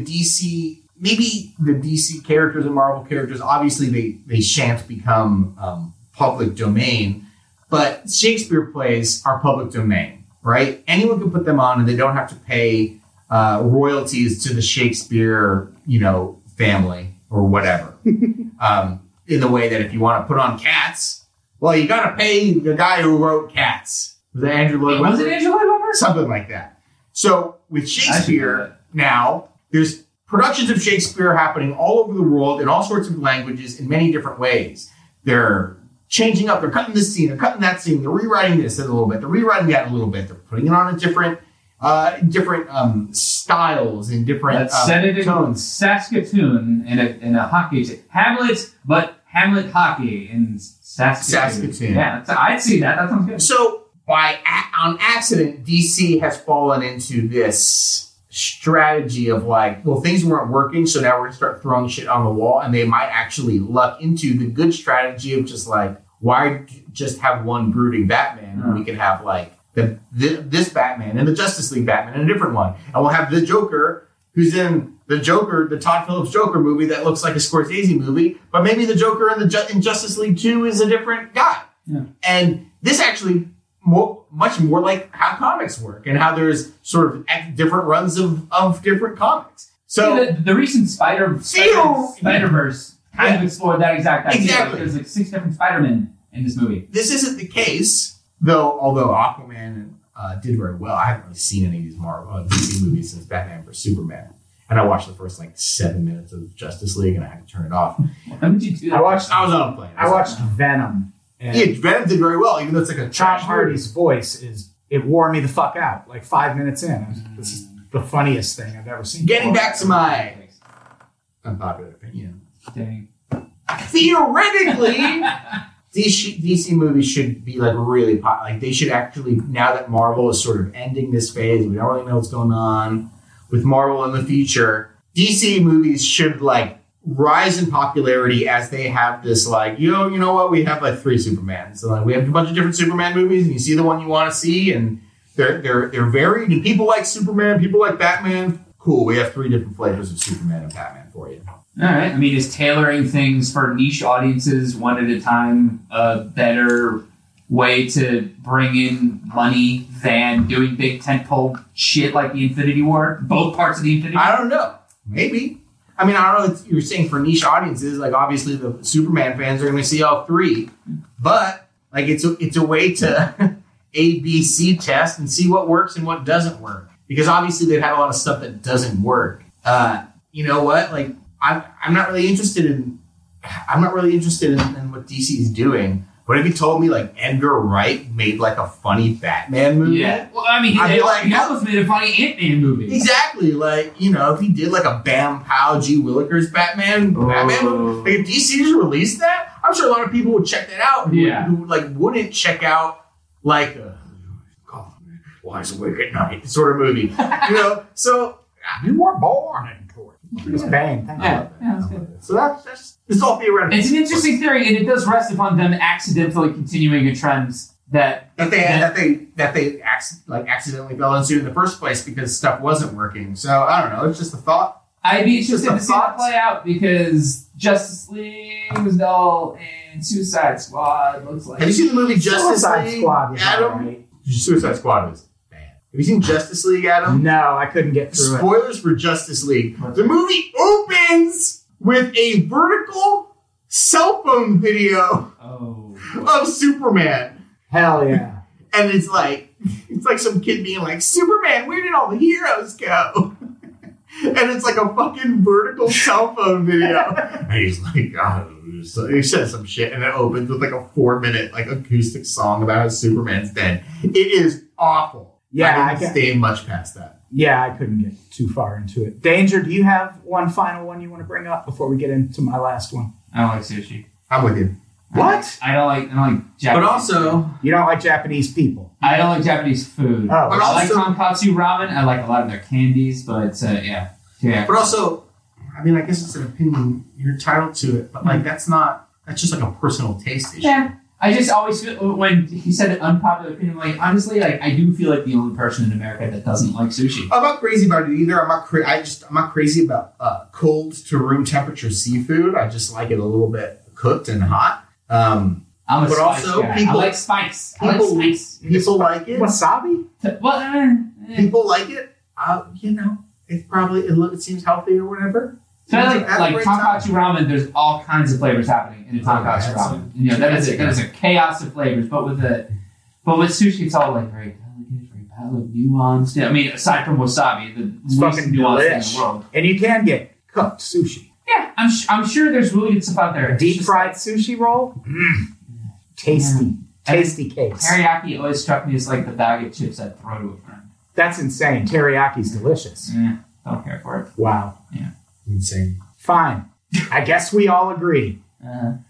DC characters and Marvel characters. Obviously, they shan't become public domain, but Shakespeare plays are public domain, right? Anyone can put them on, and they don't have to pay royalties to the Shakespeare, family or whatever. In the way that if you want to put on Cats, well, you got to pay the guy who wrote Cats. Was it Andrew Lloyd Webber? Was it Andrew Lloyd Webber? Something like that. So with Shakespeare now, there's productions of Shakespeare happening all over the world in all sorts of languages in many different ways. They're changing up. They're cutting this scene. They're cutting that scene. They're rewriting this a little bit. They're rewriting that a little bit. They're putting it on a different styles and different set it in tones. Saskatoon in a hockey team. Hamlet, but Hamlet hockey in Saskatoon. Yeah, I'd see that. That sounds good. So on accident, DC has fallen into this strategy of like, well, things weren't working, so now we're gonna start throwing shit on the wall, and they might actually luck into the good strategy of just like, why just have one brooding Batman when we can have like this Batman and the Justice League Batman and a different one, and we'll have the Joker who's in the Todd Phillips Joker movie that looks like a Scorsese movie, but maybe the Joker in Justice League 2 is a different guy. Yeah. And this actually much more like how comics work and how there's sort of different runs of different comics. So the recent Spider-Verse kind of explored that exact idea. Exactly. Like, there's like 6 different Spider-Men in this movie. This isn't the case, although Aquaman did very well. I haven't really seen any of these Marvel DC movies since Batman vs Superman. And I watched the first 7 minutes of Justice League and I had to turn it off. How did you do that? I was on a plane. I watched Venom. And Yeah, Venom did very well, even though it's like a Tom trash Hardy's voice it wore me the fuck out. 5 minutes in, this is the funniest thing I've ever seen. Getting back to my unpopular opinion. Dang. Theoretically, DC movies should be really they should actually, now that Marvel is sort of ending this phase, we don't really know what's going on with Marvel in the future, DC movies should rise in popularity as they have this you know what, we have 3 Supermans. So we have a bunch of different Superman movies, and you see the one you want to see, and they're varied, and people like Superman, people like Batman. Cool, we have 3 different flavors of Superman and Batman for you. All right. I mean, is tailoring things for niche audiences one at a time a better way to bring in money than doing big tentpole shit like the Infinity War? Both parts of the Infinity War? I don't know. Maybe. I mean, I don't know if you're saying for niche audiences, obviously the Superman fans are going to see all 3, but it's a way to A/B/C test and see what works and what doesn't work, because obviously they've had a lot of stuff that doesn't work. You know what? I'm not really interested in what DC is doing. But if you told me Edgar Wright made a funny Batman movie, Yeah. Well, I mean, he almost made a funny Ant-Man movie. exactly. If he did a Bam Pow G. Willikers Batman movie, if DC just released that, I'm sure a lot of people would check that out. Who wouldn't check out Wise Awake at Night sort of movie. So You were born into it. It's bang. Yeah, that's good. So that's it's all theoretical. It's an interesting theory, and it does rest upon them accidentally continuing a trend that they accidentally fell into in the first place because stuff wasn't working. So I don't know. It's just a thought. I'd be interested Just a to see that play out, because Justice League was dull and Suicide Squad looks like. Have you seen the movie Justice Suicide League, Squad is Adam? alright. Suicide Squad was bad. Have you seen Justice League, Adam? No, I couldn't get through it. Spoilers for Justice League. The movie opens with a vertical cell phone video of Superman. Hell yeah. And it's like some kid being like, Superman, where did all the heroes go? And it's a fucking vertical cell phone video. And he's like, he says some shit, and it opens with a 4-minute acoustic song about how Superman's dead. It is awful. Yeah, I didn't stay much past that. Yeah, I couldn't get too far into it. Danger, do you have one final one you want to bring up before we get into my last one? I don't like sushi. I'm with you. What? I don't like Japanese. But also, food. You don't like Japanese people? I don't like Japanese food. Oh, but I like also, tonkatsu ramen. I like a lot of their candies, but yeah. But also, I mean, I guess it's an opinion. You're entitled to it, but that's just a personal taste issue. Yeah. I just always feel, when he said an unpopular opinion, honestly, I do feel like the only person in America that doesn't like sushi. I'm not crazy about it either. I'm not crazy about cold to room temperature seafood. I just like it a little bit cooked and hot. I'm a but spice also guy. people I like spice. People like it. Wasabi? Well, People like it. it seems healthy or whatever. So like tonkatsu ramen, there's all kinds of flavors happening in a tonkatsu ramen. That is a chaos of flavors. But with sushi, it's all like very delicate, very nuanced. I mean, aside from wasabi, the least nuanced thing in the world. And you can get cooked sushi. Yeah, I'm sure there's really good stuff out there. Deep fried sushi roll, tasty case. Teriyaki always struck me as like the bag of chips I'd throw to a friend. That's insane. Teriyaki's delicious. Don't care for it. Wow. Yeah. Insane. Fine. I guess we all agree. The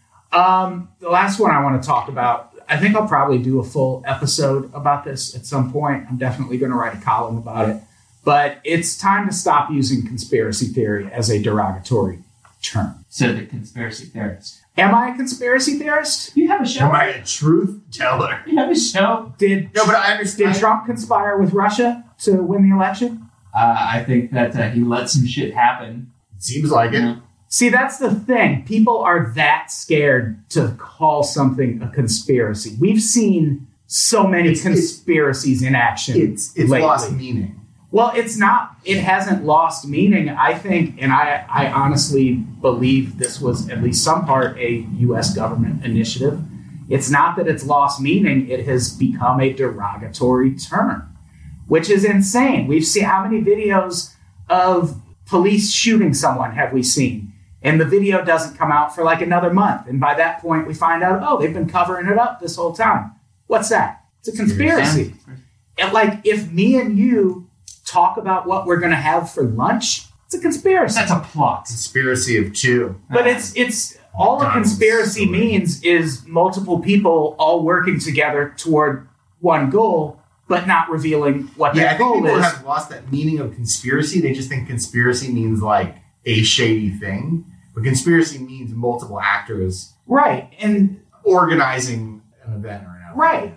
last one I want to talk about, I think I'll probably do a full episode about this at some point. I'm definitely going to write a column about it. But it's time to stop using conspiracy theory as a derogatory term. So the conspiracy theorist. Am I a conspiracy theorist? You have a show? Am I a truth teller? You have a show? But I understand. Did Trump conspire with Russia to win the election? I think that he let some shit happen. Seems like it. See, that's the thing. People are that scared to call something a conspiracy. We've seen so many conspiracies in action. It's lately. lost meaning. Well, it's not. It hasn't lost meaning. I think, and I honestly believe this was at least some part a U.S. government initiative. It's not that it's lost meaning. It has become a derogatory term, which is insane. We've seen how many videos of police shooting someone have we seen? And the video doesn't come out for like another month. And by that point, we find out, they've been covering it up this whole time. What's that? It's a conspiracy. And like, if me and you talk about what we're going to have for lunch, it's a conspiracy. That's a plot. Conspiracy of two. But it's all a conspiracy means is multiple people all working together toward one goal, but not revealing what that goal is. I think people have lost that meaning of conspiracy. They just think conspiracy means like a shady thing. But conspiracy means multiple actors. Right. And organizing an event or an outcome. Right.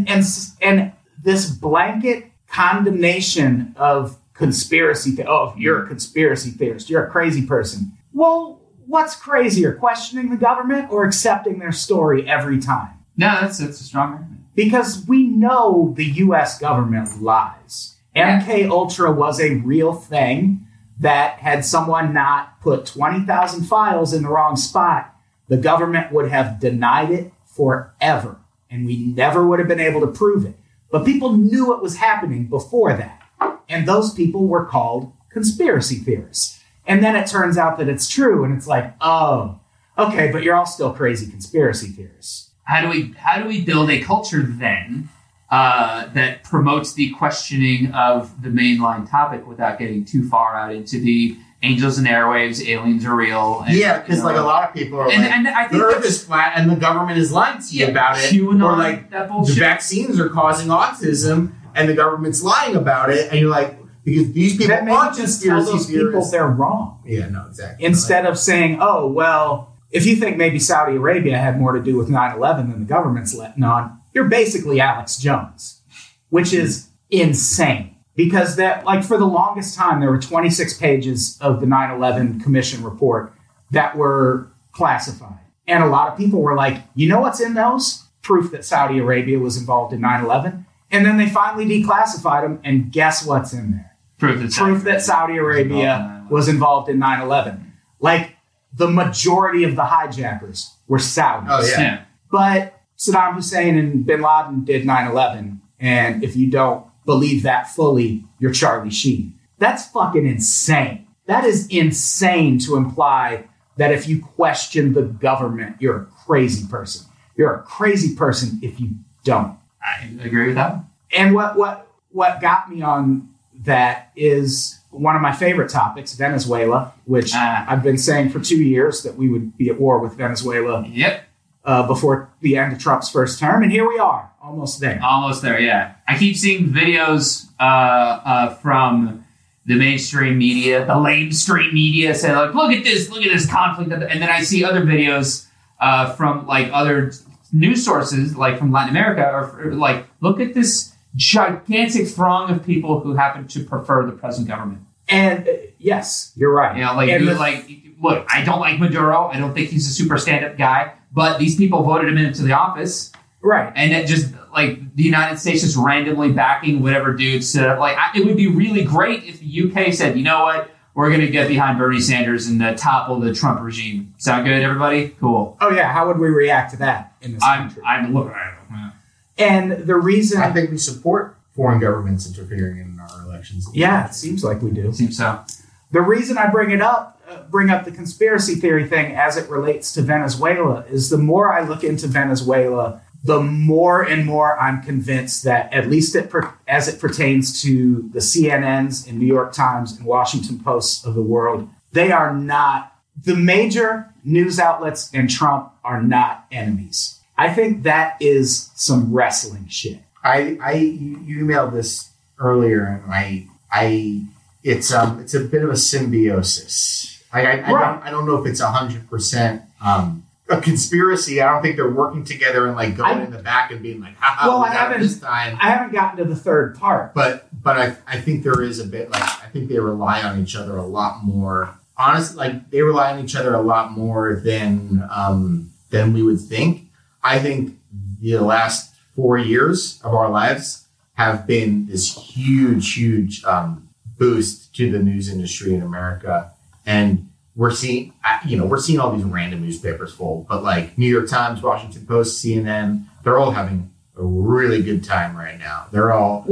And this blanket condemnation of conspiracy. If you're a conspiracy theorist, you're a crazy person. Well, what's crazier, questioning the government or accepting their story every time? No, that's a strong argument. Because we know the U.S. government lies. MK Ultra was a real thing that had someone not put 20,000 files in the wrong spot, the government would have denied it forever. And we never would have been able to prove it. But people knew it was happening before that. And those people were called conspiracy theorists. And then it turns out that it's true. And it's like, oh, okay, but you're all still crazy conspiracy theorists. How do we build a culture then that promotes the questioning of the mainline topic without getting too far out into the angels and airwaves, aliens are real? And, because like a lot of people are and I think the Earth is flat and the government is lying to you about it. QAnon, or like that bullshit. The vaccines are causing autism and the government's lying about it, and you're like, because these people aren't just tell those people they're wrong. Yeah, no, exactly. Instead of saying, oh, well, if you think maybe Saudi Arabia had more to do with 9/11 than the government's letting on, you're basically Alex Jones, which is insane. Because that, like, for the longest time, there were 26 pages of the 9/11 Commission report that were classified. And a lot of people were like, you know what's in those? Proof that Saudi Arabia was involved in 9/11. And then they finally declassified them, and guess what's in there? Proof that Saudi Arabia was involved in 9/11. Like, the majority of the hijackers were Saudis. Oh, yeah. But Saddam Hussein and bin Laden did 9/11. And if you don't believe that fully, you're Charlie Sheen. That's fucking insane. That is insane to imply that if you question the government, you're a crazy person. You're a crazy person if you don't. I agree with that. And what got me on that is one of my favorite topics, Venezuela, which I've been saying for 2 years that we would be at war with Venezuela. Yep. Before the end of Trump's first term. And here we are, almost there. Almost there, yeah. I keep seeing videos from the mainstream media, the lamestream media, saying, like, look at this conflict. And then I see other videos from, like, other news sources, like from Latin America, or like, look at this gigantic throng of people who happen to prefer the present government. And yes, you're right. You know, look, I don't like Maduro. I don't think he's a super stand-up guy. But these people voted him into the office. Right. And it just, like, the United States just randomly backing whatever dude stood up. Like, it would be really great if the UK said, you know what, we're going to get behind Bernie Sanders and topple the Trump regime. Sound good, everybody? Cool. Oh, yeah. How would we react to that in this country? I'm looking at it. And the reason... I think we support foreign governments interfering in our elections. Yeah, it seems like we do. Seems so. The reason I bring up the conspiracy theory thing as it relates to Venezuela is the more I look into Venezuela, the more and more I'm convinced that, at least as it pertains to the CNNs and New York Times and Washington Posts of the world, they are not, the major news outlets and Trump are not enemies. I think that is some wrestling shit. You emailed this earlier, and it's a bit of a symbiosis. I don't know if it's 100% a conspiracy. I don't think they're working together and like going in the back and being like, "Ha we got it this time." I haven't gotten to the third part, but I think there is a bit like I think they rely on each other a lot more. Honestly, like they rely on each other a lot more than we would think. I think the last 4 years of our lives have been this huge boost to the news industry in America, and we're seeing all these random newspapers full, but like New York Times, Washington Post, CNN, they're all having a really good time right now. They're all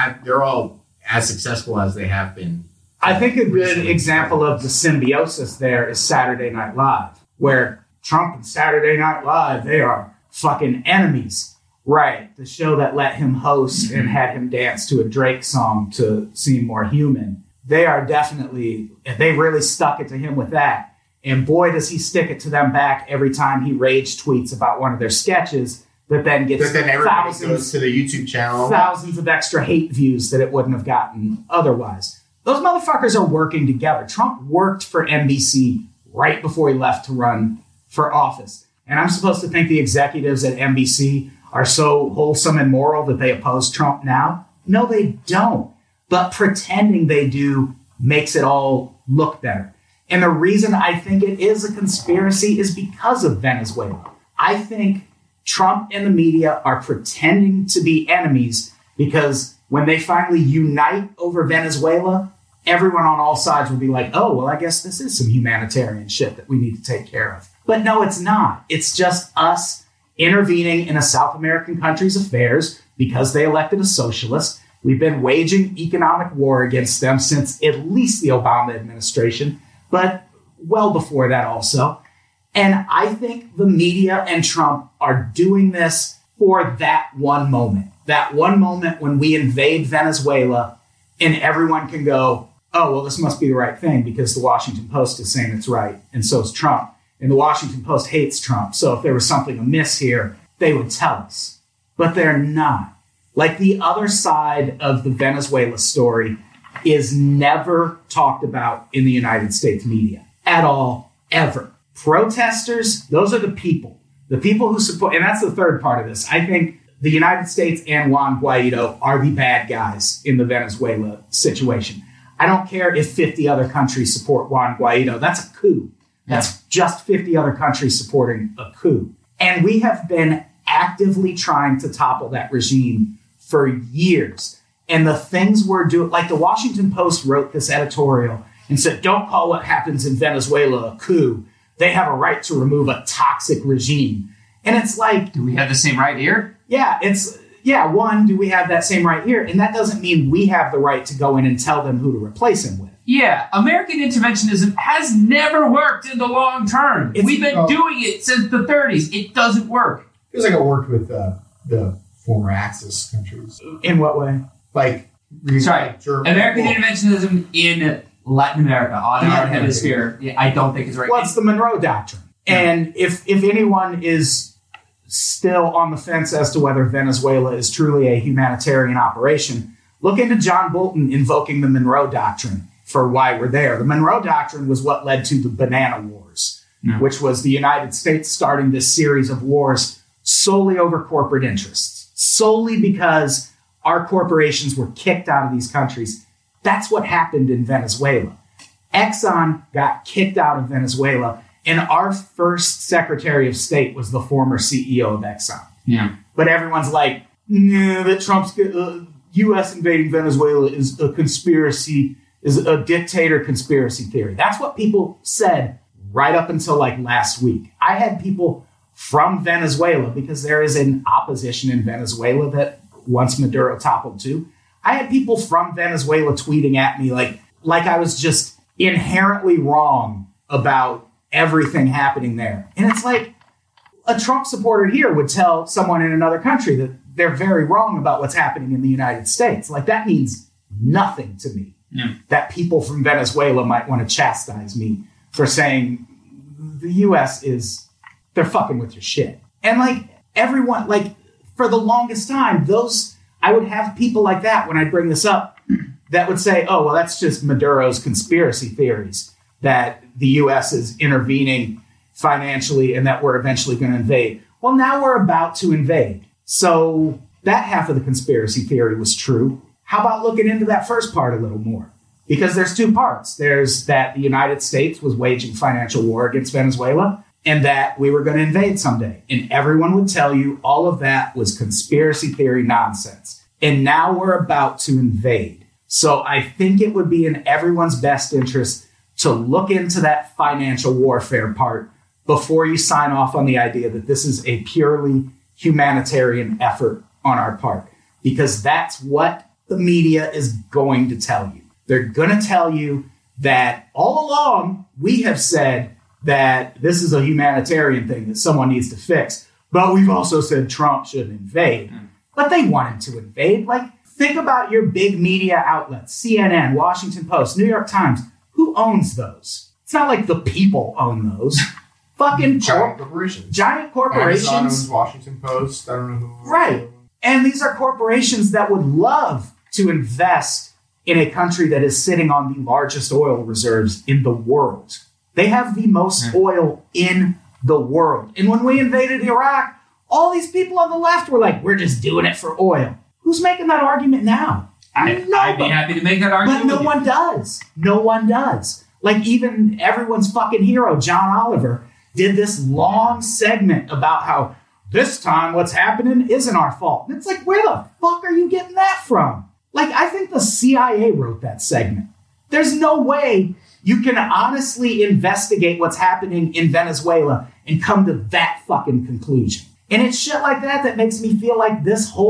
as successful as they have been. I think a good example of the symbiosis there is Saturday Night Live, where Trump and Saturday Night Live, they are fucking enemies. Right. The show that let him host and had him dance to a Drake song to seem more human. They are definitely, they really stuck it to him with that. And boy, does he stick it to them back every time he rage tweets about one of their sketches that then gets thousands goes to the YouTube channel. Thousands of extra hate views that it wouldn't have gotten otherwise. Those motherfuckers are working together. Trump worked for NBC right before he left to run for office. And I'm supposed to think the executives at NBC are so wholesome and moral that they oppose Trump now? No, they don't. But pretending they do makes it all look better. And the reason I think it is a conspiracy is because of Venezuela. I think Trump and the media are pretending to be enemies because when they finally unite over Venezuela, everyone on all sides will be like, oh, well, I guess this is some humanitarian shit that we need to take care of. But no, it's not. It's just us intervening in a South American country's affairs because they elected a socialist. We've been waging economic war against them since at least the Obama administration, but well before that also. And I think the media and Trump are doing this for that one moment when we invade Venezuela and everyone can go, oh, well, this must be the right thing because the Washington Post is saying it's right, and so is Trump. And the Washington Post hates Trump, so if there was something amiss here, they would tell us. But they're not. Like the other side of the Venezuela story is never talked about in the United States media at all, ever. Protesters, those are the people who support, and that's the third part of this. I think the United States and Juan Guaido are the bad guys in the Venezuela situation. I don't care if 50 other countries support Juan Guaido. That's a coup. That's just 50 other countries supporting a coup. And we have been actively trying to topple that regime for years. And the things we're doing, like the Washington Post wrote this editorial and said, don't call what happens in Venezuela a coup. They have a right to remove a toxic regime. And it's like, do we have the same right here? One, do we have that same right here? And that doesn't mean we have the right to go in and tell them who to replace him with. Yeah, American interventionism has never worked in the long term. We've been doing it since the 30s. It doesn't work. Feels like it worked with the former Axis countries. In what way? Like, American interventionism in Latin America, on our hemisphere, I don't think is right. Well, it's the Monroe Doctrine. And if anyone is still on the fence as to whether Venezuela is truly a humanitarian operation, look into John Bolton invoking the Monroe Doctrine for why we're there. The Monroe Doctrine was what led to the Banana Wars, which was the United States starting this series of wars solely over corporate interests, solely because our corporations were kicked out of these countries. That's what happened in Venezuela. Exxon got kicked out of Venezuela, and our first Secretary of State was the former CEO of Exxon. Yeah. but everyone's like, nah, that Trump's U.S. invading Venezuela is a conspiracy, is a dictator conspiracy theory. That's what people said right up until like last week. I had people from Venezuela, because there is an opposition in Venezuela that once Maduro toppled too. I had people from Venezuela tweeting at me like I was just inherently wrong about everything happening there. And it's like a Trump supporter here would tell someone in another country that they're very wrong about what's happening in the United States. Like, that means nothing to me. Yeah. That people from Venezuela might want to chastise me for saying the U.S. they're fucking with your shit. And like everyone, like for the longest time, I would have people like that when I bring this up that would say, oh, well, that's just Maduro's conspiracy theories that the U.S. is intervening financially and that we're eventually going to invade. Well, now we're about to invade. So that half of the conspiracy theory was true. How about looking into that first part a little more? Because there's two parts. There's that the United States was waging financial war against Venezuela and that we were going to invade someday. And everyone would tell you all of that was conspiracy theory nonsense. And now we're about to invade. So I think it would be in everyone's best interest to look into that financial warfare part before you sign off on the idea that this is a purely humanitarian effort on our part. Because that's what the media is going to tell you. They're going to tell you that all along we have said that this is a humanitarian thing that someone needs to fix. But we've also said Trump shouldn't invade. But they want him to invade. Like, think about your big media outlets, CNN, Washington Post, New York Times. Who owns those? It's not like the people own those. Fucking giant corporations. Giant corporations. Amazon owns Washington Post. I don't know who. Right. And these are corporations that would love to invest in a country that is sitting on the largest oil reserves in the world. They have the most oil in the world. And when we invaded Iraq, all these people on the left were like, we're just doing it for oil. Who's making that argument now? I'd be happy to make that argument. But no one does. No one does. Like, even everyone's fucking hero, John Oliver, did this long segment about how this time what's happening isn't our fault. And it's like, where the fuck are you getting that from? Like, I think the CIA wrote that segment. There's no way you can honestly investigate what's happening in Venezuela and come to that fucking conclusion. And it's shit like that that makes me feel like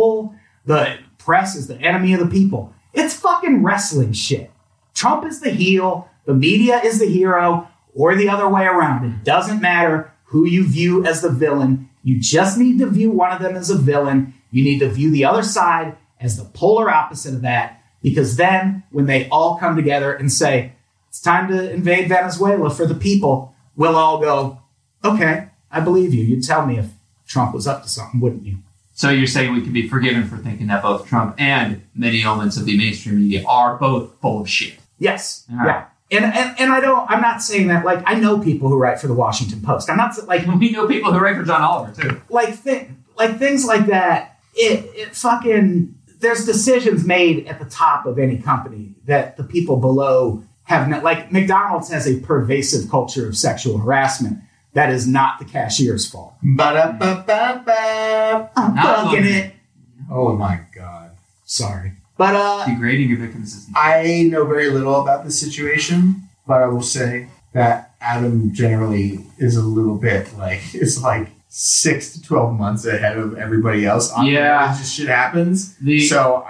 the press is the enemy of the people. It's fucking wrestling shit. Trump is the heel, the media is the hero, or the other way around. It doesn't matter who you view as the villain. You just need to view one of them as a villain. You need to view the other side as the polar opposite of that, because then when they all come together and say, it's time to invade Venezuela for the people, we'll all go, okay, I believe you. You'd tell me if Trump was up to something, wouldn't you? So you're saying we can be forgiven for thinking that both Trump and many elements of the mainstream media are both full of shit. Yes. All right. Yeah. And I'm not saying that, like, I know people who write for the Washington Post. I'm not like, we know people who write for John Oliver too. Like things like that. It fucking, there's decisions made at the top of any company that the people below have not, like McDonald's has a pervasive culture of sexual harassment. That is not the cashier's fault. Ba-da-ba-ba-ba. I'm fucking it. Oh my God. Sorry. But degrading your victims. I know very little about the situation, but I will say that Adam generally is a little bit like, it's like 6 to 12 months ahead of everybody else. Yeah. Just shit happens. So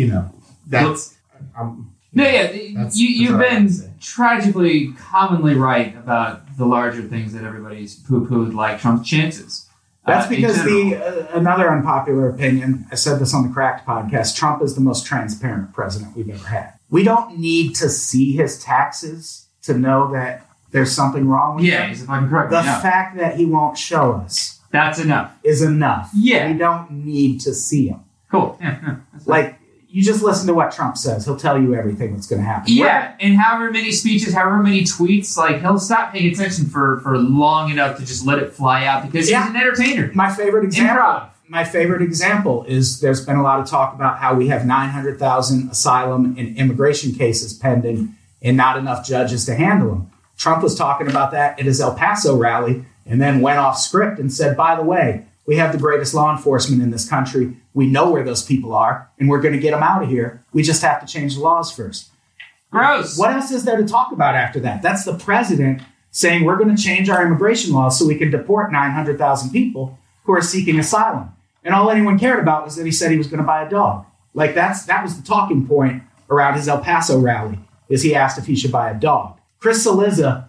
that's you've been tragically commonly right about the larger things that everybody's poo-pooed, like Trump's chances. That's because another unpopular opinion, I said this on the Cracked podcast, Trump is the most transparent president we've ever had. We don't need to see his taxes to know that there's something wrong with him. He's a fucking correct. The fact that he won't show us. That's enough. Is enough. Yeah. We don't need to see him. Cool. Yeah. Like, you just listen to what Trump says. He'll tell you everything that's going to happen. Yeah, and however many speeches, however many tweets, like, he'll stop paying attention for long enough to just let it fly out because he's an entertainer. My favorite example is there's been a lot of talk about how we have 900,000 asylum and immigration cases pending and not enough judges to handle them. Trump was talking about that at his El Paso rally and then went off script and said, by the way, We have the greatest law enforcement in this country. We know where those people are, and we're going to get them out of here. We just have to change the laws first. Gross. What else is there to talk about after that? That's the president saying we're going to change our immigration laws so we can deport 900,000 people who are seeking asylum. And all anyone cared about was that he said he was going to buy a dog. Like that was the talking point around his El Paso rally, is he asked if he should buy a dog. Chris Cillizza.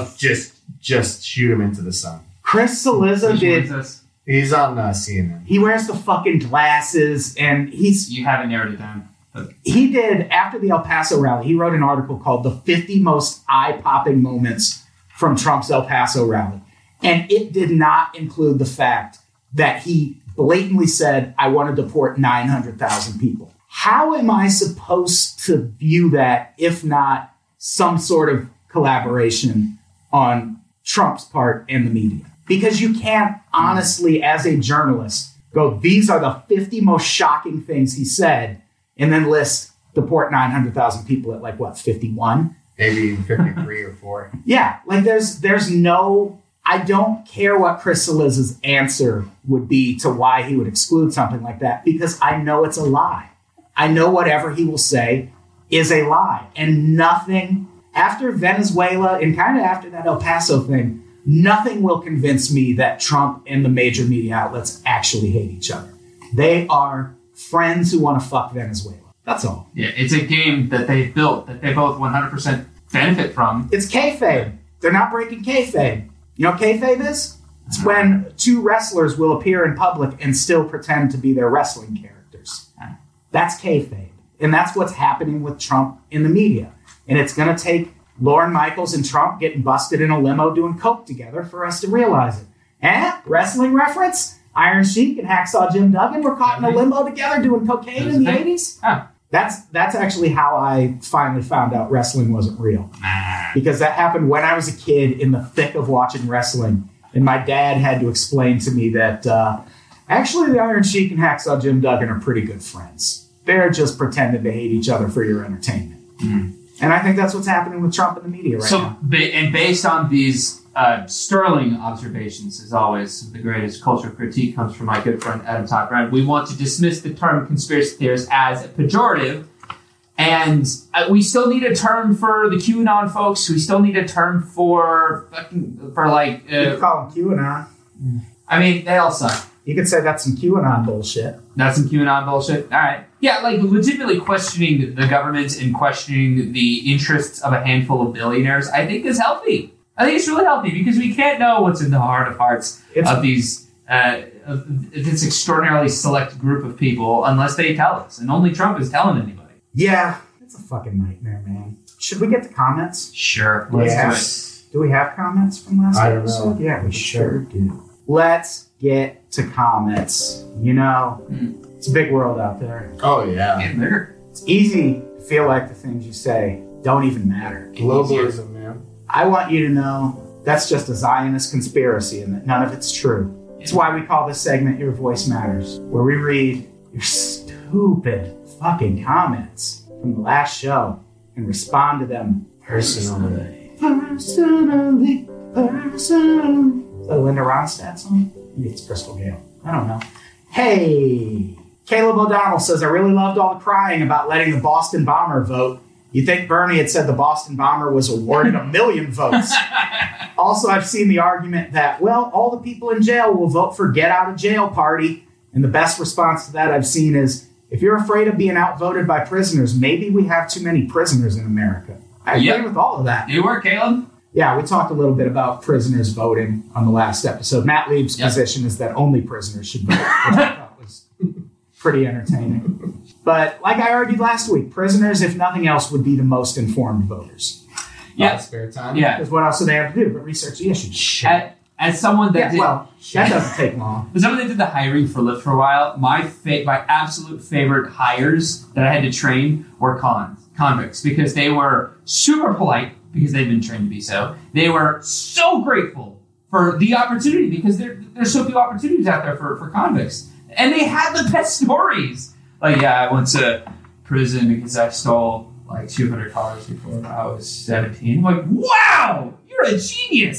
Just shoot him into the sun. Chris Cillizza did. He's on CNN. He wears the fucking glasses, and You haven't narrowed it down. He did, after the El Paso rally, he wrote an article called The 50 Most Eye-Popping Moments from Trump's El Paso rally. And it did not include the fact that he blatantly said, I want to deport 900,000 people. How am I supposed to view that, if not some sort of collaboration on Trump's part and the media? Because you can't honestly, as a journalist, go, these are the 50 most shocking things he said, and then list deport 900,000 people at 51? Maybe 53 or 4. Yeah, there's no... I don't care what Chris Cillizza's answer would be to why he would exclude something like that, because I know it's a lie. I know whatever he will say is a lie. And nothing, after Venezuela and kind of after that El Paso thing, nothing will convince me that Trump and the major media outlets actually hate each other. They are friends who want to fuck Venezuela. That's all. Yeah, it's a game that they've built that they both 100% benefit from. It's kayfabe. They're not breaking kayfabe. You know what kayfabe is? It's when two wrestlers will appear in public and still pretend to be their wrestling characters. That's kayfabe. And that's what's happening with Trump in the media. And it's going to take Lorne Michaels and Trump getting busted in a limo doing coke together for us to realize it. Wrestling reference? Iron Sheik and Hacksaw Jim Duggan were caught in a limo together doing cocaine in the 80s? Oh. That's actually how I finally found out wrestling wasn't real. Because that happened when I was a kid in the thick of watching wrestling. And my dad had to explain to me that actually the Iron Sheik and Hacksaw Jim Duggan are pretty good friends. They're just pretending to hate each other for your entertainment. Mm. And I think that's what's happening with Trump in the media right now. And based on these sterling observations, as always, the greatest cultural critique comes from my good friend Adam Todd Brown. We want to dismiss the term conspiracy theorist as a pejorative, and we still need a term for the QAnon folks. We still need a term for you could call them QAnon. I mean, they all suck. You could say that's some QAnon bullshit. That's some QAnon bullshit? All right. Yeah, legitimately questioning the government and questioning the interests of a handful of billionaires, I think is healthy. I think it's really healthy because we can't know what's in the heart of hearts of these this extraordinarily select group of people unless they tell us. And only Trump is telling anybody. Yeah, it's a fucking nightmare, man. Should we get to comments? Sure. Let's do it. Do we have comments from last I episode? don't know. Yeah, we sure do. Let's get to comments. You know, it's a big world out there. Oh, yeah. Getting bigger. It's easy to feel like the things you say don't even matter. Globalism, man. I want you to know that's just a Zionist conspiracy and that none of it's true. It's why we call this segment Your Voice Matters, where we read your stupid fucking comments from the last show and respond to them personally. Personally. Is that a Linda Ronstadt song? Maybe it's Crystal Gale. I don't know. Hey, Caleb O'Donnell says, I really loved all the crying about letting the Boston Bomber vote. You think Bernie had said the Boston Bomber was awarded 1 million votes. Also, I've seen the argument that, well, all the people in jail will vote for Get Out of Jail Party. And the best response to that I've seen is, if you're afraid of being outvoted by prisoners, maybe we have too many prisoners in America. I agree with all of that. You work, Caleb? Yeah, we talked a little bit about prisoners voting on the last episode. Matt Lieb's position is that only prisoners should vote, which I thought was pretty entertaining. But like I argued last week, prisoners, if nothing else, would be the most informed voters. Yeah. Spare time? Yeah. Because what else do they have to do but research the issue? Shit. As someone that that doesn't take long. As someone that did the hiring for Lyft for a while, my absolute favorite hires that I had to train were convicts because they were super polite because they've been trained to be so. They were so grateful for the opportunity because there's so few opportunities out there for convicts. And they had the best stories. Like, yeah, I went to prison because I stole like $200 before I was 17. I'm like, wow, you're a genius.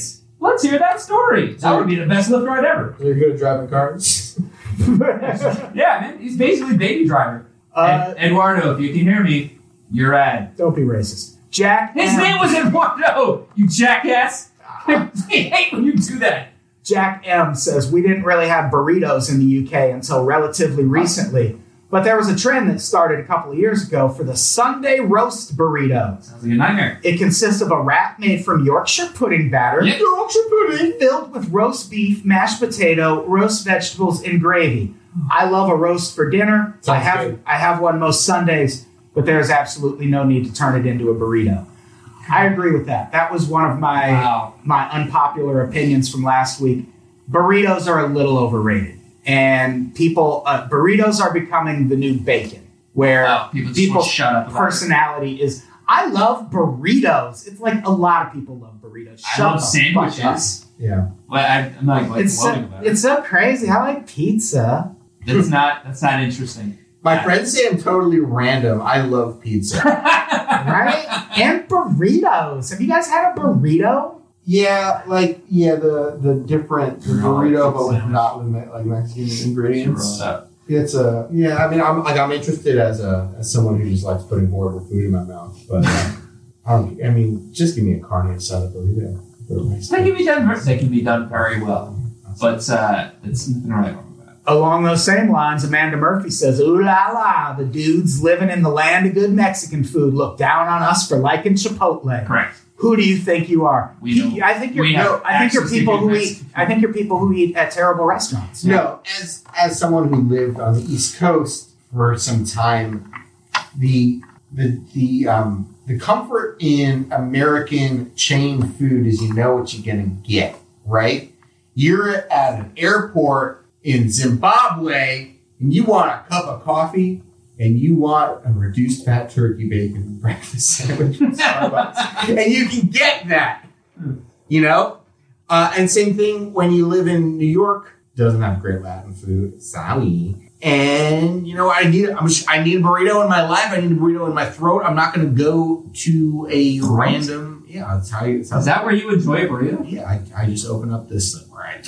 Let's hear that story. That would be the best lift ride ever. You're good at driving cars. Yeah, man. He's basically Baby Driver. Eduardo, if you can hear me, you're rad. Don't be racist. Jack. His name was Eduardo, you jackass. I hate when you do that. Jack M says, we didn't really have burritos in the UK until relatively recently, but there was a trend that started a couple of years ago for the Sunday roast burrito. Sounds like a nightmare. It consists of a wrap made from Yorkshire pudding batter, Yorkshire pudding. filled with roast beef, mashed potato, roast vegetables, and gravy. I love a roast for dinner. I have one most Sundays, but there's absolutely no need to turn it into a burrito. I agree with that. That was one of my unpopular opinions from last week. Burritos are a little overrated, and burritos are becoming the new bacon, where people's shut up. Personality is. I love burritos. It's like a lot of people love burritos. I love sandwiches. Yeah. Well, I'm not like gloating about it. It's so crazy. I like pizza. That's not interesting. My friends say I'm totally random. I love pizza. Right? And burritos. Have you guys had a burrito? Yeah, the different burrito, but with not with like Mexican ingredients. It's I'm interested as someone who just likes putting horrible food in my mouth, but just give me a carne asada burrito. They can be done very well, but it's nothing really wrong with that. Along those same lines, Amanda Murphy says, "Ooh la la, the dudes living in the land of good Mexican food look down on us for liking Chipotle." Correct. Who do you think you are? I think you're people who eat at terrible restaurants. No, as someone who lived on the East Coast for some time, the comfort in American chain food is you know what you're gonna get, right? You're at an airport in Zimbabwe and you want a cup of coffee and you want a reduced fat turkey bacon breakfast sandwich from Starbucks, and you can get that, you know? And same thing when you live in New York, doesn't have great Latin food, sorry. And you know, I need a burrito in my life. I need a burrito in my throat. I'm not going to go to a random. Yeah, that's how. Is that where you enjoy a burrito? Yeah, I just open up this right,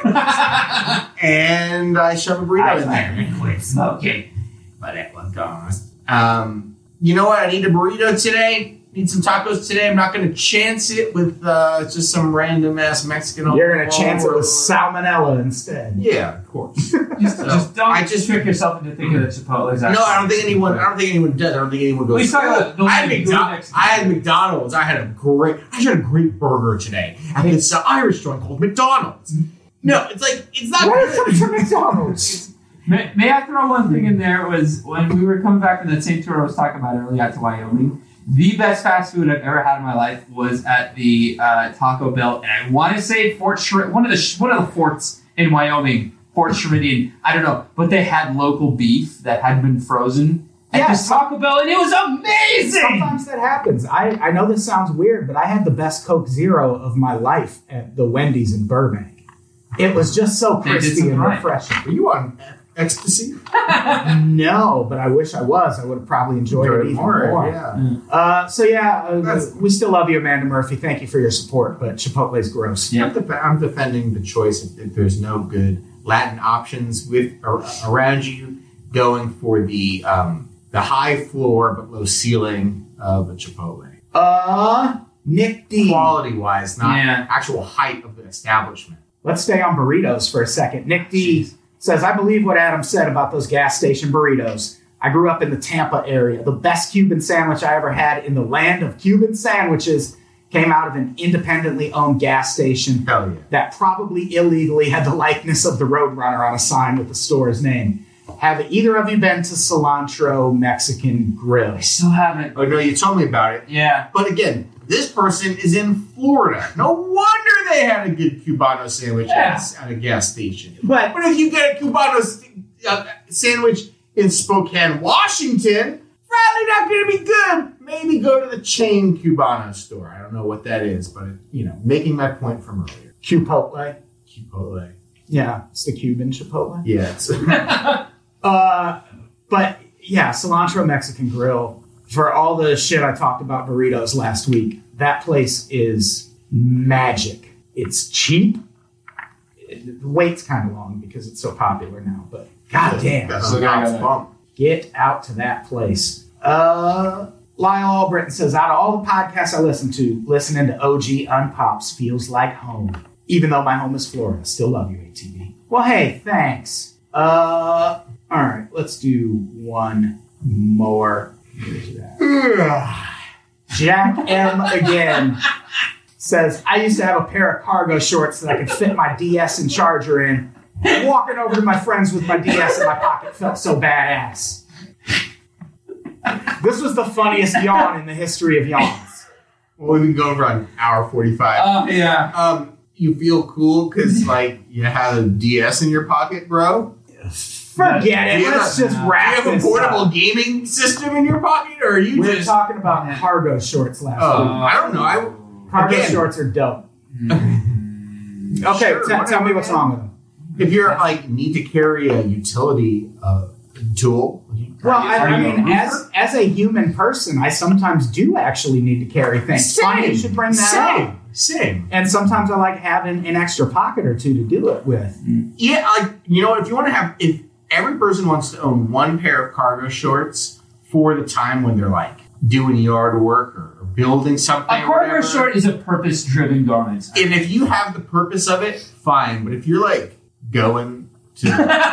and I shove a burrito in there. Quit smoking, but it was gone. You know what? I need a burrito today. Need some tacos today. I'm not going to chance it with just some random ass Mexican. You're going to chance it with salmonella instead. Yeah, of course. Just don't trick yourself into thinking that Chipotle is. No, I don't think anyone does. I don't think anyone goes. I had McDonald's. I had a great burger today. I think it's an Irish joint called McDonald's. No, it's not. What is it for McDonald's? May I throw one thing in there? Was when we were coming back from that same tour I was talking about earlier out to Wyoming. The best fast food I've ever had in my life was at the Taco Bell, and I want to say one of the forts in Wyoming, Fort Sheridan. I don't know, but they had local beef that had been frozen at this Taco Bell, and it was amazing. Sometimes that happens. I know this sounds weird, but I had the best Coke Zero of my life at the Wendy's in Burbank. It was just so crispy and refreshing. Are you on ecstasy? No, but I wish I was. I would have probably enjoyed it even more. Yeah. We still love you, Amanda Murphy. Thank you for your support, but Chipotle's gross. Yeah. I'm defending the choice if there's no good Latin options around you, going for the high floor but low ceiling of a Chipotle. Nick D. Quality wise, not actual height of the establishment. Let's stay on burritos for a second. Nick D. says, I believe what Adam said about those gas station burritos. I grew up in the Tampa area. The best Cuban sandwich I ever had in the land of Cuban sandwiches came out of an independently owned gas station that probably illegally had the likeness of the Roadrunner on a sign with the store's name. Have either of you been to Cilantro Mexican Grill? I still haven't. Oh, no, you told me about it. Yeah. But again, this person is in Florida. No wonder they had a good Cubano sandwich at a gas station. But if you get a Cubano sandwich in Spokane, Washington, probably not going to be good. Maybe go to the chain Cubano store. I don't know what that is, but, making my point from earlier. Chipotle. Yeah, it's the Cuban Chipotle. Yes. But yeah, Cilantro Mexican Grill. For all the shit I talked about burritos last week, that place is magic. It's cheap. The wait's kind of long because it's so popular now, but goddamn, That's the Knott's bump. get out to that place. Lyle Albritton says, out of all the podcasts I listen to, listening to OG Unpops feels like home. Even though my home is Florida. Still love you, ATV. Well, hey, thanks. All right, let's do one more. Jack M. again says, I used to have a pair of cargo shorts that I could fit my DS and charger in. Walking over to my friends with my DS in my pocket felt so badass. This was the funniest yawn in the history of yawns. Well, we've been going for an hour 45. Yeah. You feel cool because, like, you have a DS in your pocket, bro? Forget it. Let's just wrap Do you have a this portable up. gaming system in your pocket, or are you We were just... talking about cargo shorts last Oh, week. I don't know. Cargo again- shorts are dope. Okay, Sure, tell me what's wrong with them. If you're, like, need to carry a utility tool... Well, I mean, as a human person, I sometimes do actually need to carry things. Funny you should bring that up. Same. And sometimes I like having an extra pocket or two to do it with. Yeah, like, you know, if you want to have... If every person wants to own one pair of cargo shorts for the time when they're, like, doing yard work or building something A or cargo whatever. short is a purpose-driven garment. And if you have the purpose of it, fine. But if you're, like, going to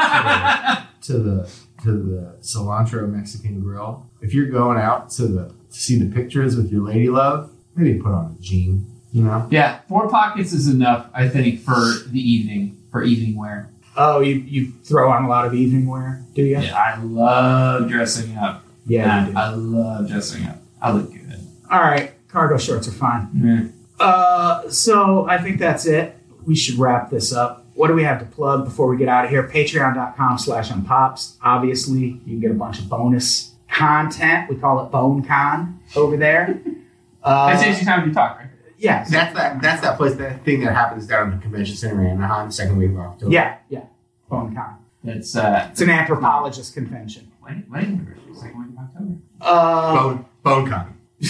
the cilantro Mexican grill, if you're going out to see the pictures with your lady love, maybe put on a jean, you know? Yeah, 4 pockets is enough, I think, for the evening, for evening wear. Oh, you throw on a lot of evening wear, do you? Yeah, I love dressing up. Yeah, you do. I love dressing up. I look good. All right, cargo shorts are fine. Yeah. So I think that's it. We should wrap this up. What do we have to plug before we get out of here? Patreon.com/unpops. Obviously, you can get a bunch of bonus content. We call it BoneCon over there. That's the time you talk, right? Yeah. That's that place, that thing that happens down in the convention center in Anaheim, second week of October. Yeah. BoneCon. It's It's an anthropologist convention. wedding anniversary, second week of October. BoneCon.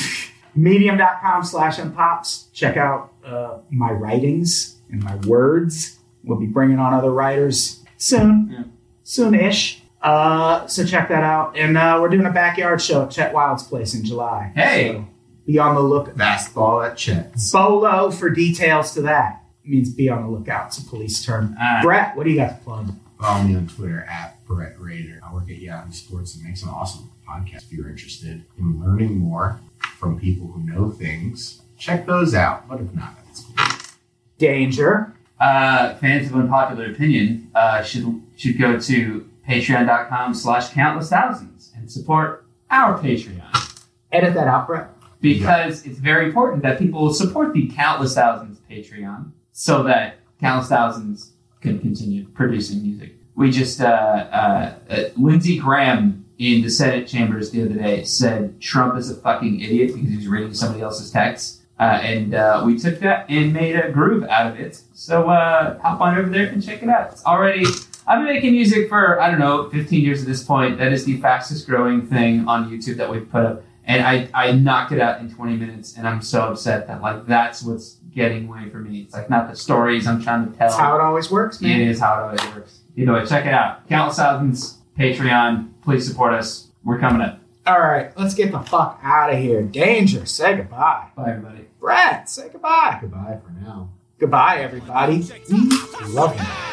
Medium.com/unpops. Check out my writings and my words. We'll be bringing on other writers soon. Yeah. Soon-ish. So check that out. And we're doing a backyard show at Chet Wild's place in July. Hey. So be on the look. Basketball at Chet's. Bolo for details to that. It means be on the lookout. It's a police term. Brett, what do you got to plug? Follow me on Twitter at Brett Rader. I work at Yahoo Sports and make some awesome podcasts. If you're interested in learning more from people who know things, check those out. But if not, that's cool. Danger. Fans of Unpopular Opinion should go to patreon.com/countless-thousands and support our Patreon. Edit that out, Brett. Because it's very important that people support the Countless Thousands Patreon so that Countless Thousands can continue producing music. We just, Lindsey Graham in the Senate chambers the other day said Trump is a fucking idiot because he was reading somebody else's text. And we took that and made a groove out of it. So hop on over there and check it out. It's already... I've been making music for, 15 years at this point. That is the fastest growing thing on YouTube that we've put up. And I knocked it out in 20 minutes, and I'm so upset that, that's what's getting away from me. It's, not the stories I'm trying to tell. That's how it always works, man. It is how it always works. Either way, check it out. Countless Thousands, Patreon. Please support us. We're coming up. All right, let's get the fuck out of here. Danger, say goodbye. Bye, everybody. Brett, say goodbye. Goodbye for now. Goodbye, everybody. We love you.